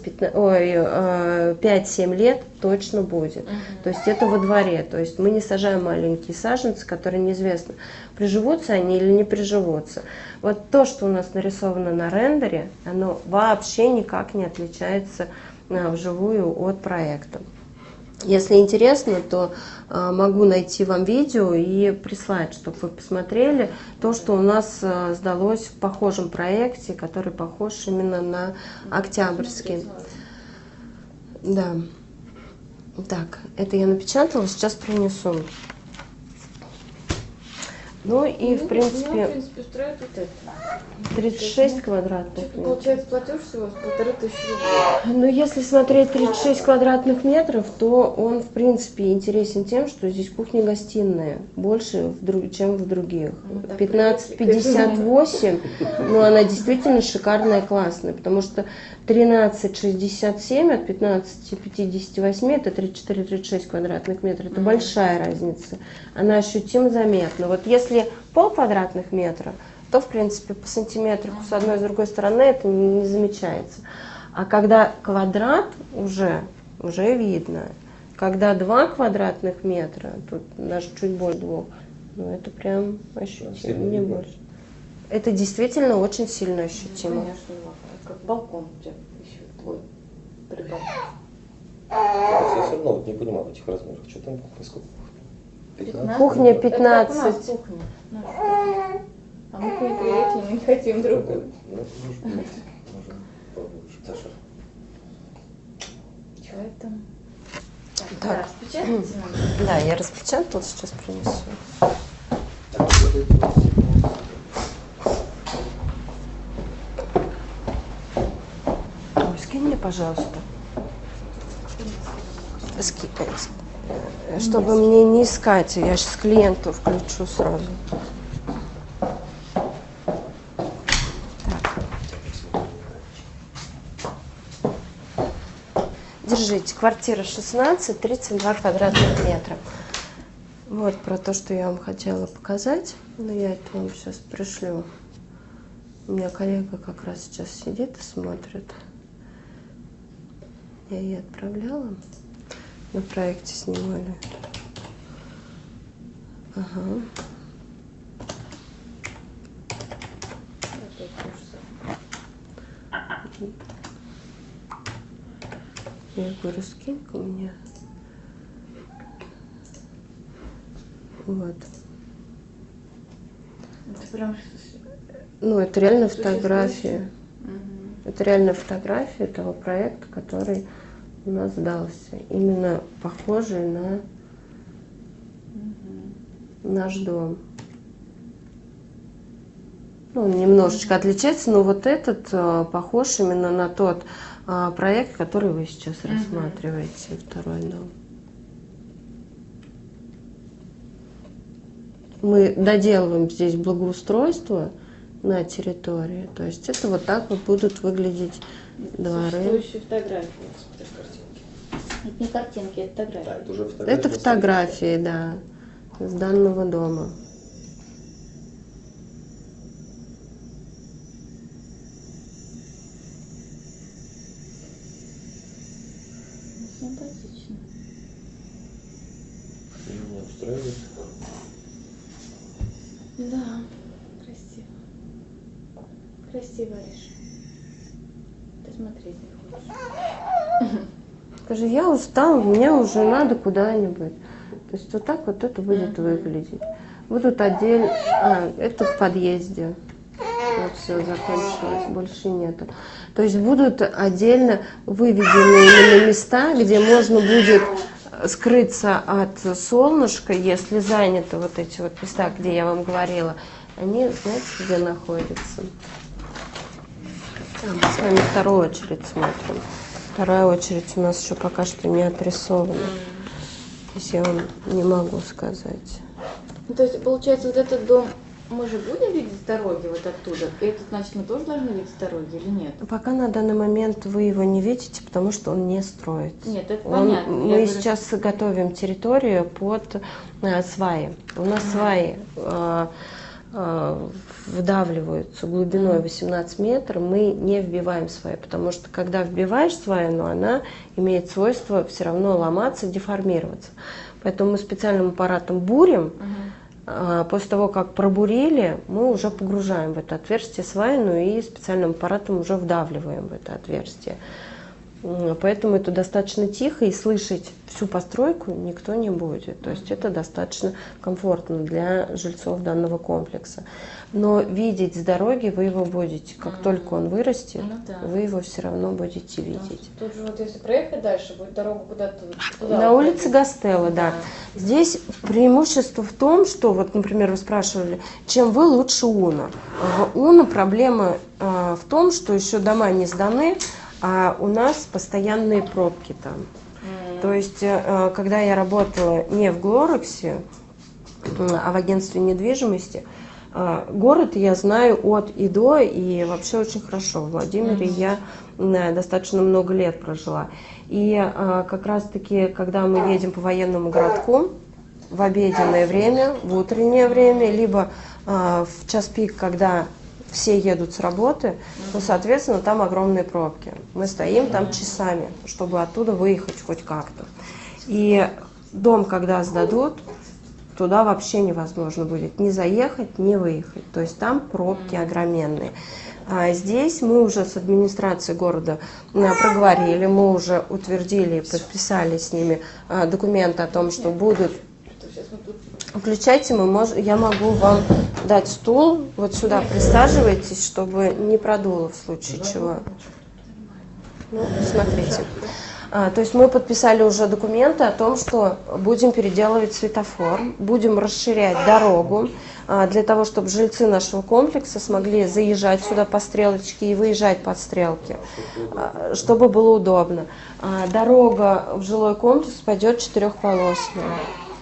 пять-семь лет точно будет. То есть это во дворе. То есть мы не сажаем маленькие саженцы, которые неизвестно, приживутся они или не приживутся. Вот то, что у нас нарисовано на рендере, оно вообще никак не отличается а, вживую от проекта. Если интересно, то э, могу найти вам видео и прислать, чтобы вы посмотрели то, что у нас э, сдалось в похожем проекте, который похож именно на Октябрьский. Да. Так, это я напечатала, сейчас принесу. Ну и в принципе, меня, в принципе устраивает вот это. тридцать шесть квадратных метров. Получается платеж всего с полторы тысячи рублей. Ну, если смотреть тридцать шесть квадратных метров, то он, в принципе, интересен тем, что здесь кухня-гостиная больше, в друг, чем в других. пятнадцать пятьдесят восемь, ну, она действительно шикарная, классная, потому что тринадцать шестьдесят семь от пятнадцати пятидесяти восьми, это тридцать четыре тридцать шесть квадратных метров, это большая разница, она ощутимо заметна. Вот если если пол квадратных метра, то, в принципе, по сантиметрику с одной и с другой стороны это не, не замечается. А когда квадрат, уже, уже видно. Когда два квадратных метра, тут даже чуть больше двух, ну это прям ощутимо, не больше. Это действительно очень сильно ощутимо. Ну, конечно, как балкон у тебя еще твой прибор. Я все равно вот не понимал этих размеров. Что там, сколько? пятнадцать? Кухня Это как у нас пятнадцать. кухня. Наша кухня. А мы к ней приедем, не хотим другую. Ну, может быть, может побольше. Саша. Поэтому... Так, Так. да, распечатайте нам. Да, я распечатала, сейчас принесу. Так, вот это вот. Ой, скинь мне, пожалуйста. Ски- э, Чтобы мне не искать, я сейчас клиенту включу сразу. Так. Держите, квартира шестнадцать, тридцать два квадратных метра. Вот про то, что я вам хотела показать, но я это вам сейчас пришлю. У меня коллега как раз сейчас сидит и смотрит. Я ей отправляла. На проекте снимали. Ага. Я говорю, скинь-ка мне. Вот. Это прям... Ну, это реально Существующий? фотография. Мгм. Это реально фотография того проекта, который у нас сдался. Именно похожий на наш дом. Ну, он немножечко отличается, но вот этот а, похож именно на тот а, проект, который вы сейчас Мгм. рассматриваете, второй дом. Мы доделываем здесь благоустройство на территории. То есть это вот так вот будут выглядеть дворы. Существующие фотографии. Это картинки. Это не картинки, это Да, фотографии. это уже фотографии. Это фотографии, да, с данного дома. Симпатично. Меня устраивает. Да, красиво. Красиво решил. Ты смотреть не хочешь. Скажи, я устал, мне уже надо куда-нибудь. То есть вот так вот это будет Мгм. выглядеть. Будут отдельно... А, это в подъезде. Вот все, закончилось, больше нету. То есть будут отдельно выведены именно места, где можно будет скрыться от солнышка, если заняты вот эти вот места, где я вам говорила. Они, знаете, где находятся? А, мы с вами вторую очередь смотрим. Вторая очередь у нас еще пока что не отрисована. То есть я вам не могу сказать. Ну, то есть, получается, вот этот дом мы же будем видеть с дороги вот оттуда? И этот, значит, мы тоже должны видеть с дороги или нет? Пока на данный момент вы его не видите, потому что он не строится. Нет, это Он- понятно. Я мы говорю, сейчас готовим территорию под э, сваи. У нас сваи э, э, вдавливаются глубиной восемнадцать метров. Мы не вбиваем сваи, потому что когда вбиваешь сваю, но она имеет свойство все равно ломаться, деформироваться. Поэтому мы специальным аппаратом бурим. Мгм. А, После того, как пробурили, мы уже погружаем в это отверстие свайну и специальным аппаратом уже вдавливаем в это отверстие. М, Поэтому это достаточно тихо, и слышать всю постройку никто не будет. То есть это достаточно комфортно для жильцов данного комплекса. Но видеть с дороги вы его будете. Как Мгм. только он вырастет, Ну да. вы его все равно будете видеть. Тут же вот если проехать дальше, будет дорога куда-то туда. На уходить. улице Гастелло, да. Здесь преимущество в том, что, вот, например, вы спрашивали, чем вы лучше Уна. В Уна проблема э, в том, что еще дома не сданы, а у нас постоянные пробки там. М. То есть, э, когда я работала не в Глорексе, э, а в агентстве недвижимости, э, город я знаю от и до, и вообще очень хорошо. В Владимире Мгм. я э, достаточно много лет прожила. И э, как раз-таки, когда мы едем по военному городку, в обеденное время, в утреннее время, либо а, в час пик, когда все едут с работы, ну, соответственно, там огромные пробки. Мы стоим там часами, чтобы оттуда выехать хоть как-то. И дом, когда сдадут, туда вообще невозможно будет ни заехать, ни выехать. То есть там пробки огроменные. А здесь мы уже с администрацией города проговорили, мы уже утвердили, подписали с ними документы о том, что будут. Включайте, мы мож... я могу вам дать стул, вот сюда присаживайтесь, чтобы не продуло в случае чего. Ну, смотрите. А, то есть мы подписали уже документы о том, что будем переделывать светофор, будем расширять дорогу, а, для того, чтобы жильцы нашего комплекса смогли заезжать сюда по стрелочке и выезжать под стрелки, а, чтобы было удобно. А, дорога в жилой комплекс пойдет четырехполосная.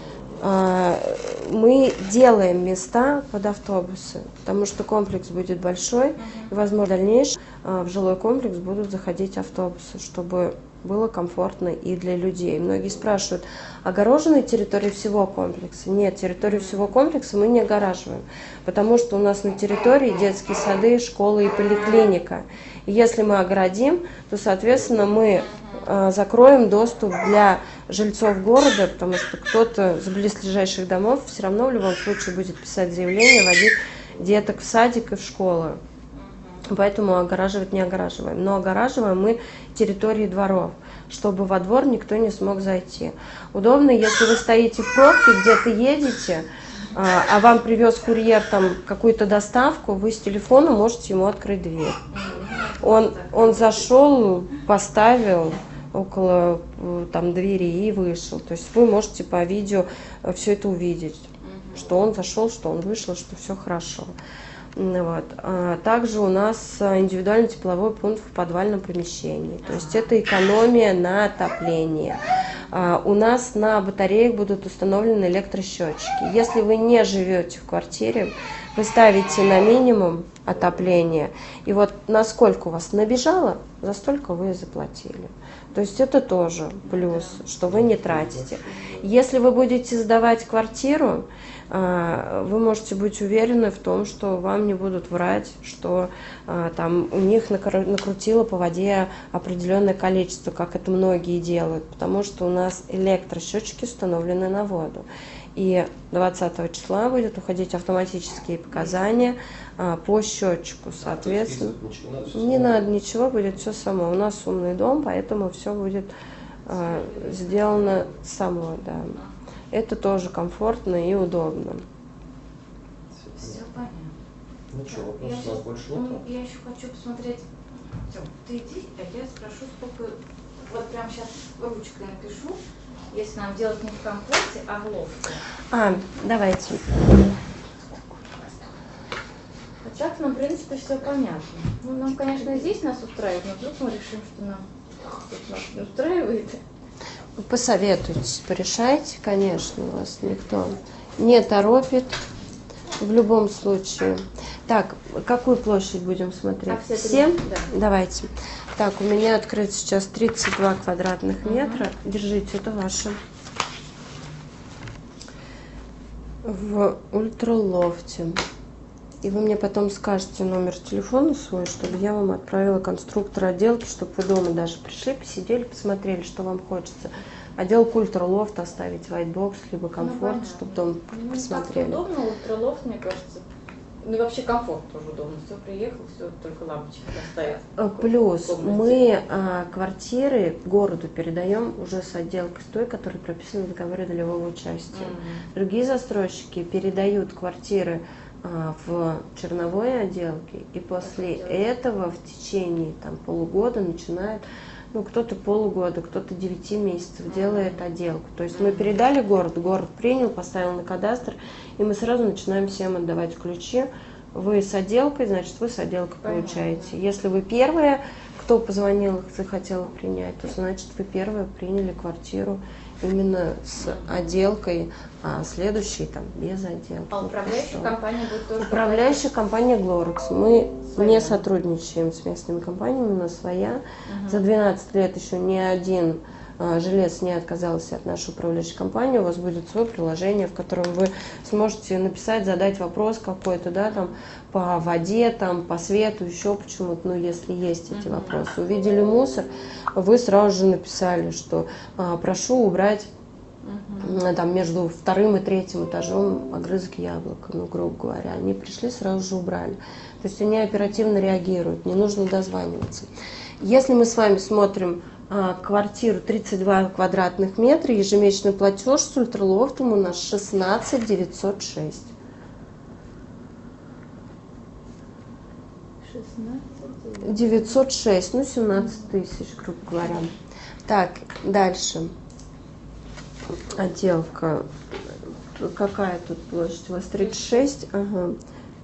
Мы делаем места под автобусы, потому что комплекс будет большой, и, возможно, в дальнейшем в жилой комплекс будут заходить автобусы, чтобы было комфортно и для людей. Многие спрашивают, огороженная территория всего комплекса? Нет, территорию всего комплекса мы не огораживаем, потому что у нас на территории детские сады, школы и поликлиника. И если мы оградим, то, соответственно, мы э, закроем доступ для жильцов города, потому что кто-то с близлежащих домов все равно в любом случае будет писать заявление, водить деток в садик и в школу. Поэтому огораживать не огораживаем. Но огораживаем мы территории дворов, чтобы во двор никто не смог зайти. Удобно, если вы стоите в пробке, где-то едете, а, а вам привез курьер там какую-то доставку, вы с телефона можете ему открыть дверь. Он, он зашел, поставил около там, двери и вышел. То есть вы можете по видео все это увидеть, что он зашел, что он вышел, что все хорошо. Вот. Также у нас индивидуальный тепловой пункт в подвальном помещении. То есть это экономия на отопление. У нас на батареях будут установлены электросчетчики. Если вы не живете в квартире, вы ставите на минимум отопление. И вот насколько у вас набежало, за столько вы и заплатили. То есть это тоже плюс, что вы не тратите. Если вы будете сдавать квартиру, вы можете быть уверены в том, что вам не будут врать, что там у них накрутило по воде определенное количество, как это многие делают, потому что у нас электросчетчики установлены на воду. И двадцатого числа будет уходить автоматические показания по счетчику, соответственно. Не надо ничего, будет все само. У нас умный дом, поэтому все будет сделано само, да. Это тоже комфортно и удобно. Все понятно. Ну что, Я, вопросов у нас щас- больше ну, нет? я еще хочу посмотреть. Тём, ты иди, а я спрошу, сколько. Вот прям сейчас ручкой напишу, если нам делать не в комплекте, а в лофте. А, давайте. А так нам, в принципе, все понятно. Ну, нам, конечно, здесь нас устраивает, но вдруг мы решим, что нам тут нас не устраивает. Посоветуйтесь, порешайте, конечно, вас никто не торопит в любом случае. Так, какую площадь будем смотреть? А все три? Все? Да. Давайте. Так, у меня открыт сейчас тридцать два квадратных метра. Держите, это ваше. В ультралофте. И вы мне потом скажете номер телефона свой, чтобы я вам отправила конструктора отделки, чтобы вы дома даже пришли, посидели, посмотрели, что вам хочется. Отделку ультралофт оставить, whitebox, либо комфорт, Ну, чтобы дом ну, посмотрели. так удобно, ультралофт, мне кажется. Ну и вообще комфорт тоже удобно. Все, приехал, все, только лампочки поставить. Плюс мы а, квартиры городу передаем уже с отделкой с той, которая прописана в договоре долевого участия. Mm-hmm. Другие застройщики передают квартиры а, в черновой отделке, и после этого в течение там, полугода начинают, ну кто-то полугода, кто-то девяти месяцев mm-hmm. делает отделку. То есть мы передали город, город принял, поставил на кадастр, и мы сразу начинаем всем отдавать ключи. Вы с отделкой, значит, вы с отделкой Понятно. получаете. Если вы первая, кто позвонил, захотела принять, то значит вы первая приняли квартиру именно с отделкой, а следующий там без отделки. А управляющая компания будет тоже? Управляющая компания Glorex. Мы Своя. не сотрудничаем с местными компаниями, у нас своя. Угу. За двенадцать лет еще ни один Жилец не отказался от нашей управляющей компании, у вас будет свое приложение, в котором вы сможете написать, задать вопрос какой-то, да, там, по воде, там, по свету, еще почему-то, ну, если есть эти вопросы. Увидели мусор, вы сразу же написали, что а, прошу убрать uh-huh. там, между вторым и третьим этажом огрызок яблока, ну, грубо говоря. Они пришли, сразу же убрали. То есть они оперативно реагируют, не нужно дозваниваться. Если мы с вами смотрим а, квартиру тридцать два квадратных метра, ежемесячный платеж с ультралофтом у нас шестнадцать девятьсот шесть. девятьсот шесть, ну семнадцать тысяч, грубо говоря. Так, дальше. Отделка. Какая тут площадь? У вас тридцать шесть? Ага.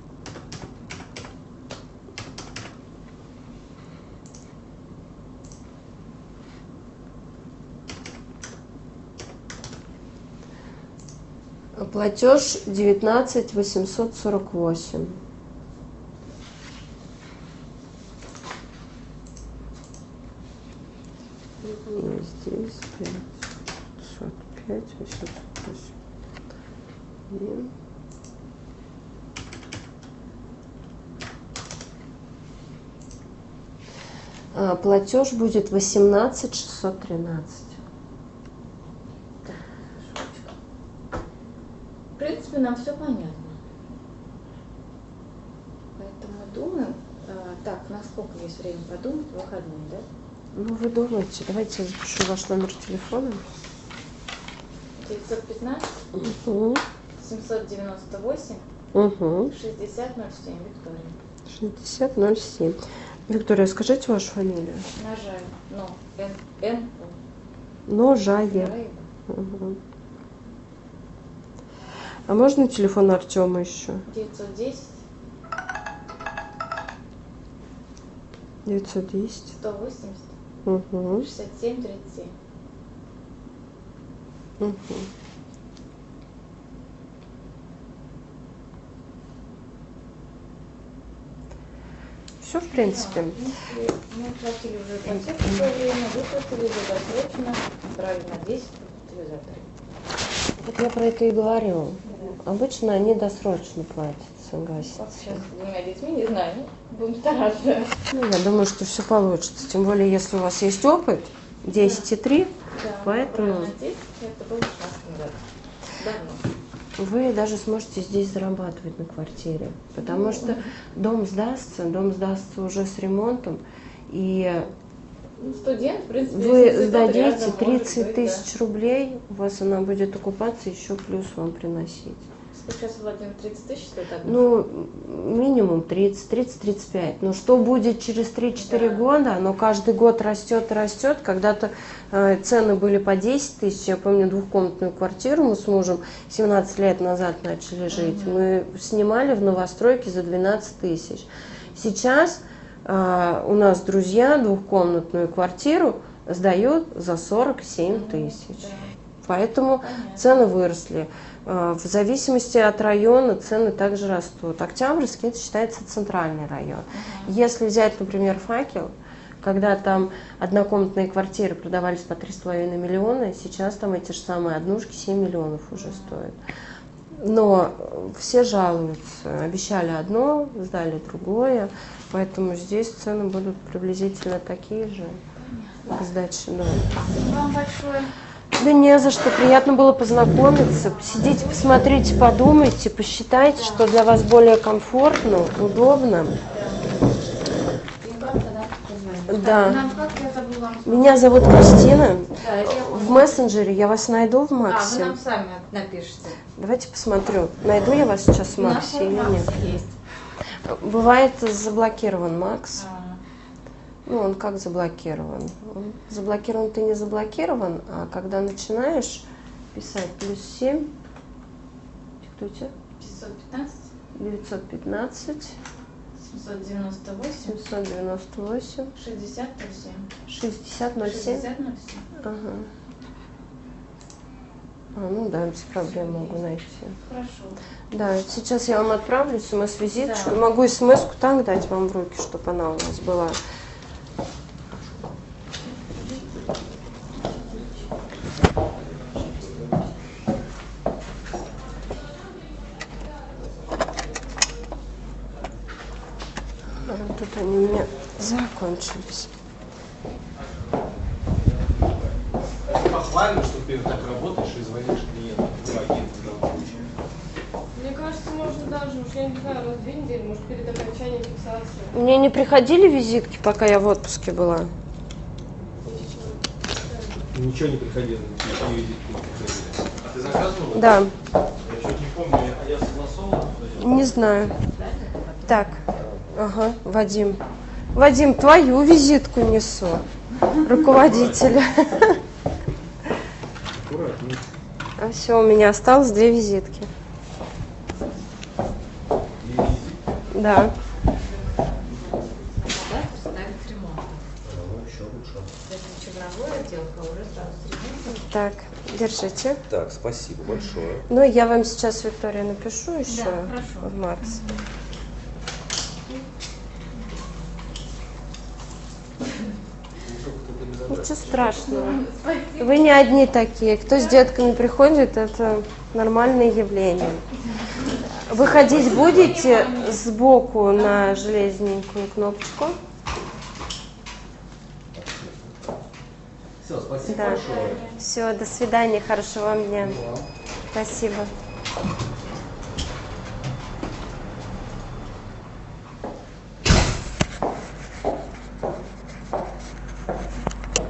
Платеж девятнадцать восемьсот сорок восемь. И здесь пятьсот пять, восемьсот восемь. А, платеж будет восемнадцать шестьсот тринадцать. В принципе, нам все понятно. Поэтому думаем, а, так, на сколько есть время подумать, выходные, да? Ну, вы думаете, давайте я запишу ваш номер телефона. девятьсот пятнадцать Угу. семьсот девяносто восемь Угу. шестьдесят ноль семь, Виктория. шестьдесят ноль семь. Виктория, скажите вашу фамилию. Нажаю. Ну, Н, Н, Ножаев. Угу. А можно телефон Артема еще? девятьсот десять девятьсот десять. сто восемьдесят Угу. шестьдесят семь тридцать семь. Угу. Все, в принципе. Если мы платили уже ипотеку в свое время, выплатили за досрочно, брали на десять, выплатили за три. Вот я про это и говорю. Обычно они досрочно платят, согласен. Как сейчас с двумя детьми, не знаю, ну, будем стараться. Ну, я думаю, что все получится. Тем более, если у вас есть опыт, десять и три, Да, поэтому брали на десять, это было шестнадцать назад. Давно. вы даже сможете здесь зарабатывать на квартире. Потому что дом сдастся, дом сдастся уже с ремонтом, и Ну, студент, в принципе, вы если сдадите рядом, может тридцать быть, тысяч рублей, у вас она будет окупаться, еще плюс вам приносить. да. Сейчас, Владимир, тридцать тысяч стоит одна. Ну, минимум тридцать, тридцать, тридцать пять. Но что будет через три-четыре Да. года? Оно каждый год растет и растет. Когда-то э, цены были по десять тысяч. Я помню, двухкомнатную квартиру мы с мужем семнадцать лет назад начали жить. Мгм. Мы снимали в новостройке за двенадцать тысяч. Сейчас э, у нас друзья двухкомнатную квартиру сдают за сорок семь тысяч. Да. Поэтому Понятно. цены выросли. В зависимости от района цены также растут. Октябрьский — это считается центральный район. Ага. Если взять, например, Факел, когда там однокомнатные квартиры продавались по три с половиной миллиона, сейчас там эти же самые однушки семь миллионов уже стоят. Но все жалуются. Обещали одно, сдали другое. Поэтому здесь цены будут приблизительно такие же к сдаче дома. Спасибо вам большое. Да не за что, приятно было познакомиться. Посидите, посмотрите, подумайте, посчитайте, что для вас более комфортно, удобно. Да. Нам как, я забыла вам. Меня зовут Кристина. Да, я В мессенджере я вас найду в А, вы Максе. нам сами напишите. Давайте посмотрю, найду я вас сейчас в У нас Максе вот или Макс нет. есть. Бывает заблокирован Макс. А, Ну, он как заблокирован? Он заблокирован ты не заблокирован, а когда начинаешь писать плюс семь, кто у тебя? пятьсот пятнадцать девятьсот пятнадцать семьсот девяносто восемь семьсот девяносто восемь шестьдесят ноль семь. шестьдесят ноль семь. шестьдесят ноль семь. Ага. А, ну да, без проблем могу найти. Хорошо. Да, сейчас я вам отправлю смс-визитку. Да. Могу смс-ку так дать вам в руки, чтобы она у вас была. Они у меня закончились. Похвально, что ты так работаешь и звонишь клиентам. Ну, агенту в данном случае. Мне кажется, можно даже, уж я не знаю, раз в две недели, может, перед окончанием фиксации. Мне не приходили визитки, пока я в отпуске была? Ничего не приходило, никакие визитки не приходили. А ты заказывала? Да, Я что-то не помню, а я согласовывал? не знаю. Так, ага, Вадим. Вадим, твою визитку несу. Руководителя. Аккуратнее. А все, у меня осталось две визитки. И визит. Да. Завтра ставить ремонт. Ну, еще лучше. Если черновой отделка, уже сразу с ремонтом. Так, держите. Так, спасибо большое. Ну, я вам сейчас, Виктория, напишу еще Да, хорошо. в марте. Ничего страшного. Вы не одни такие. Кто с детками приходит, это нормальное явление. Выходить будете сбоку на железненькую кнопочку? Все, спасибо Да. большое. Все, до свидания, хорошего вам дня. Спасибо.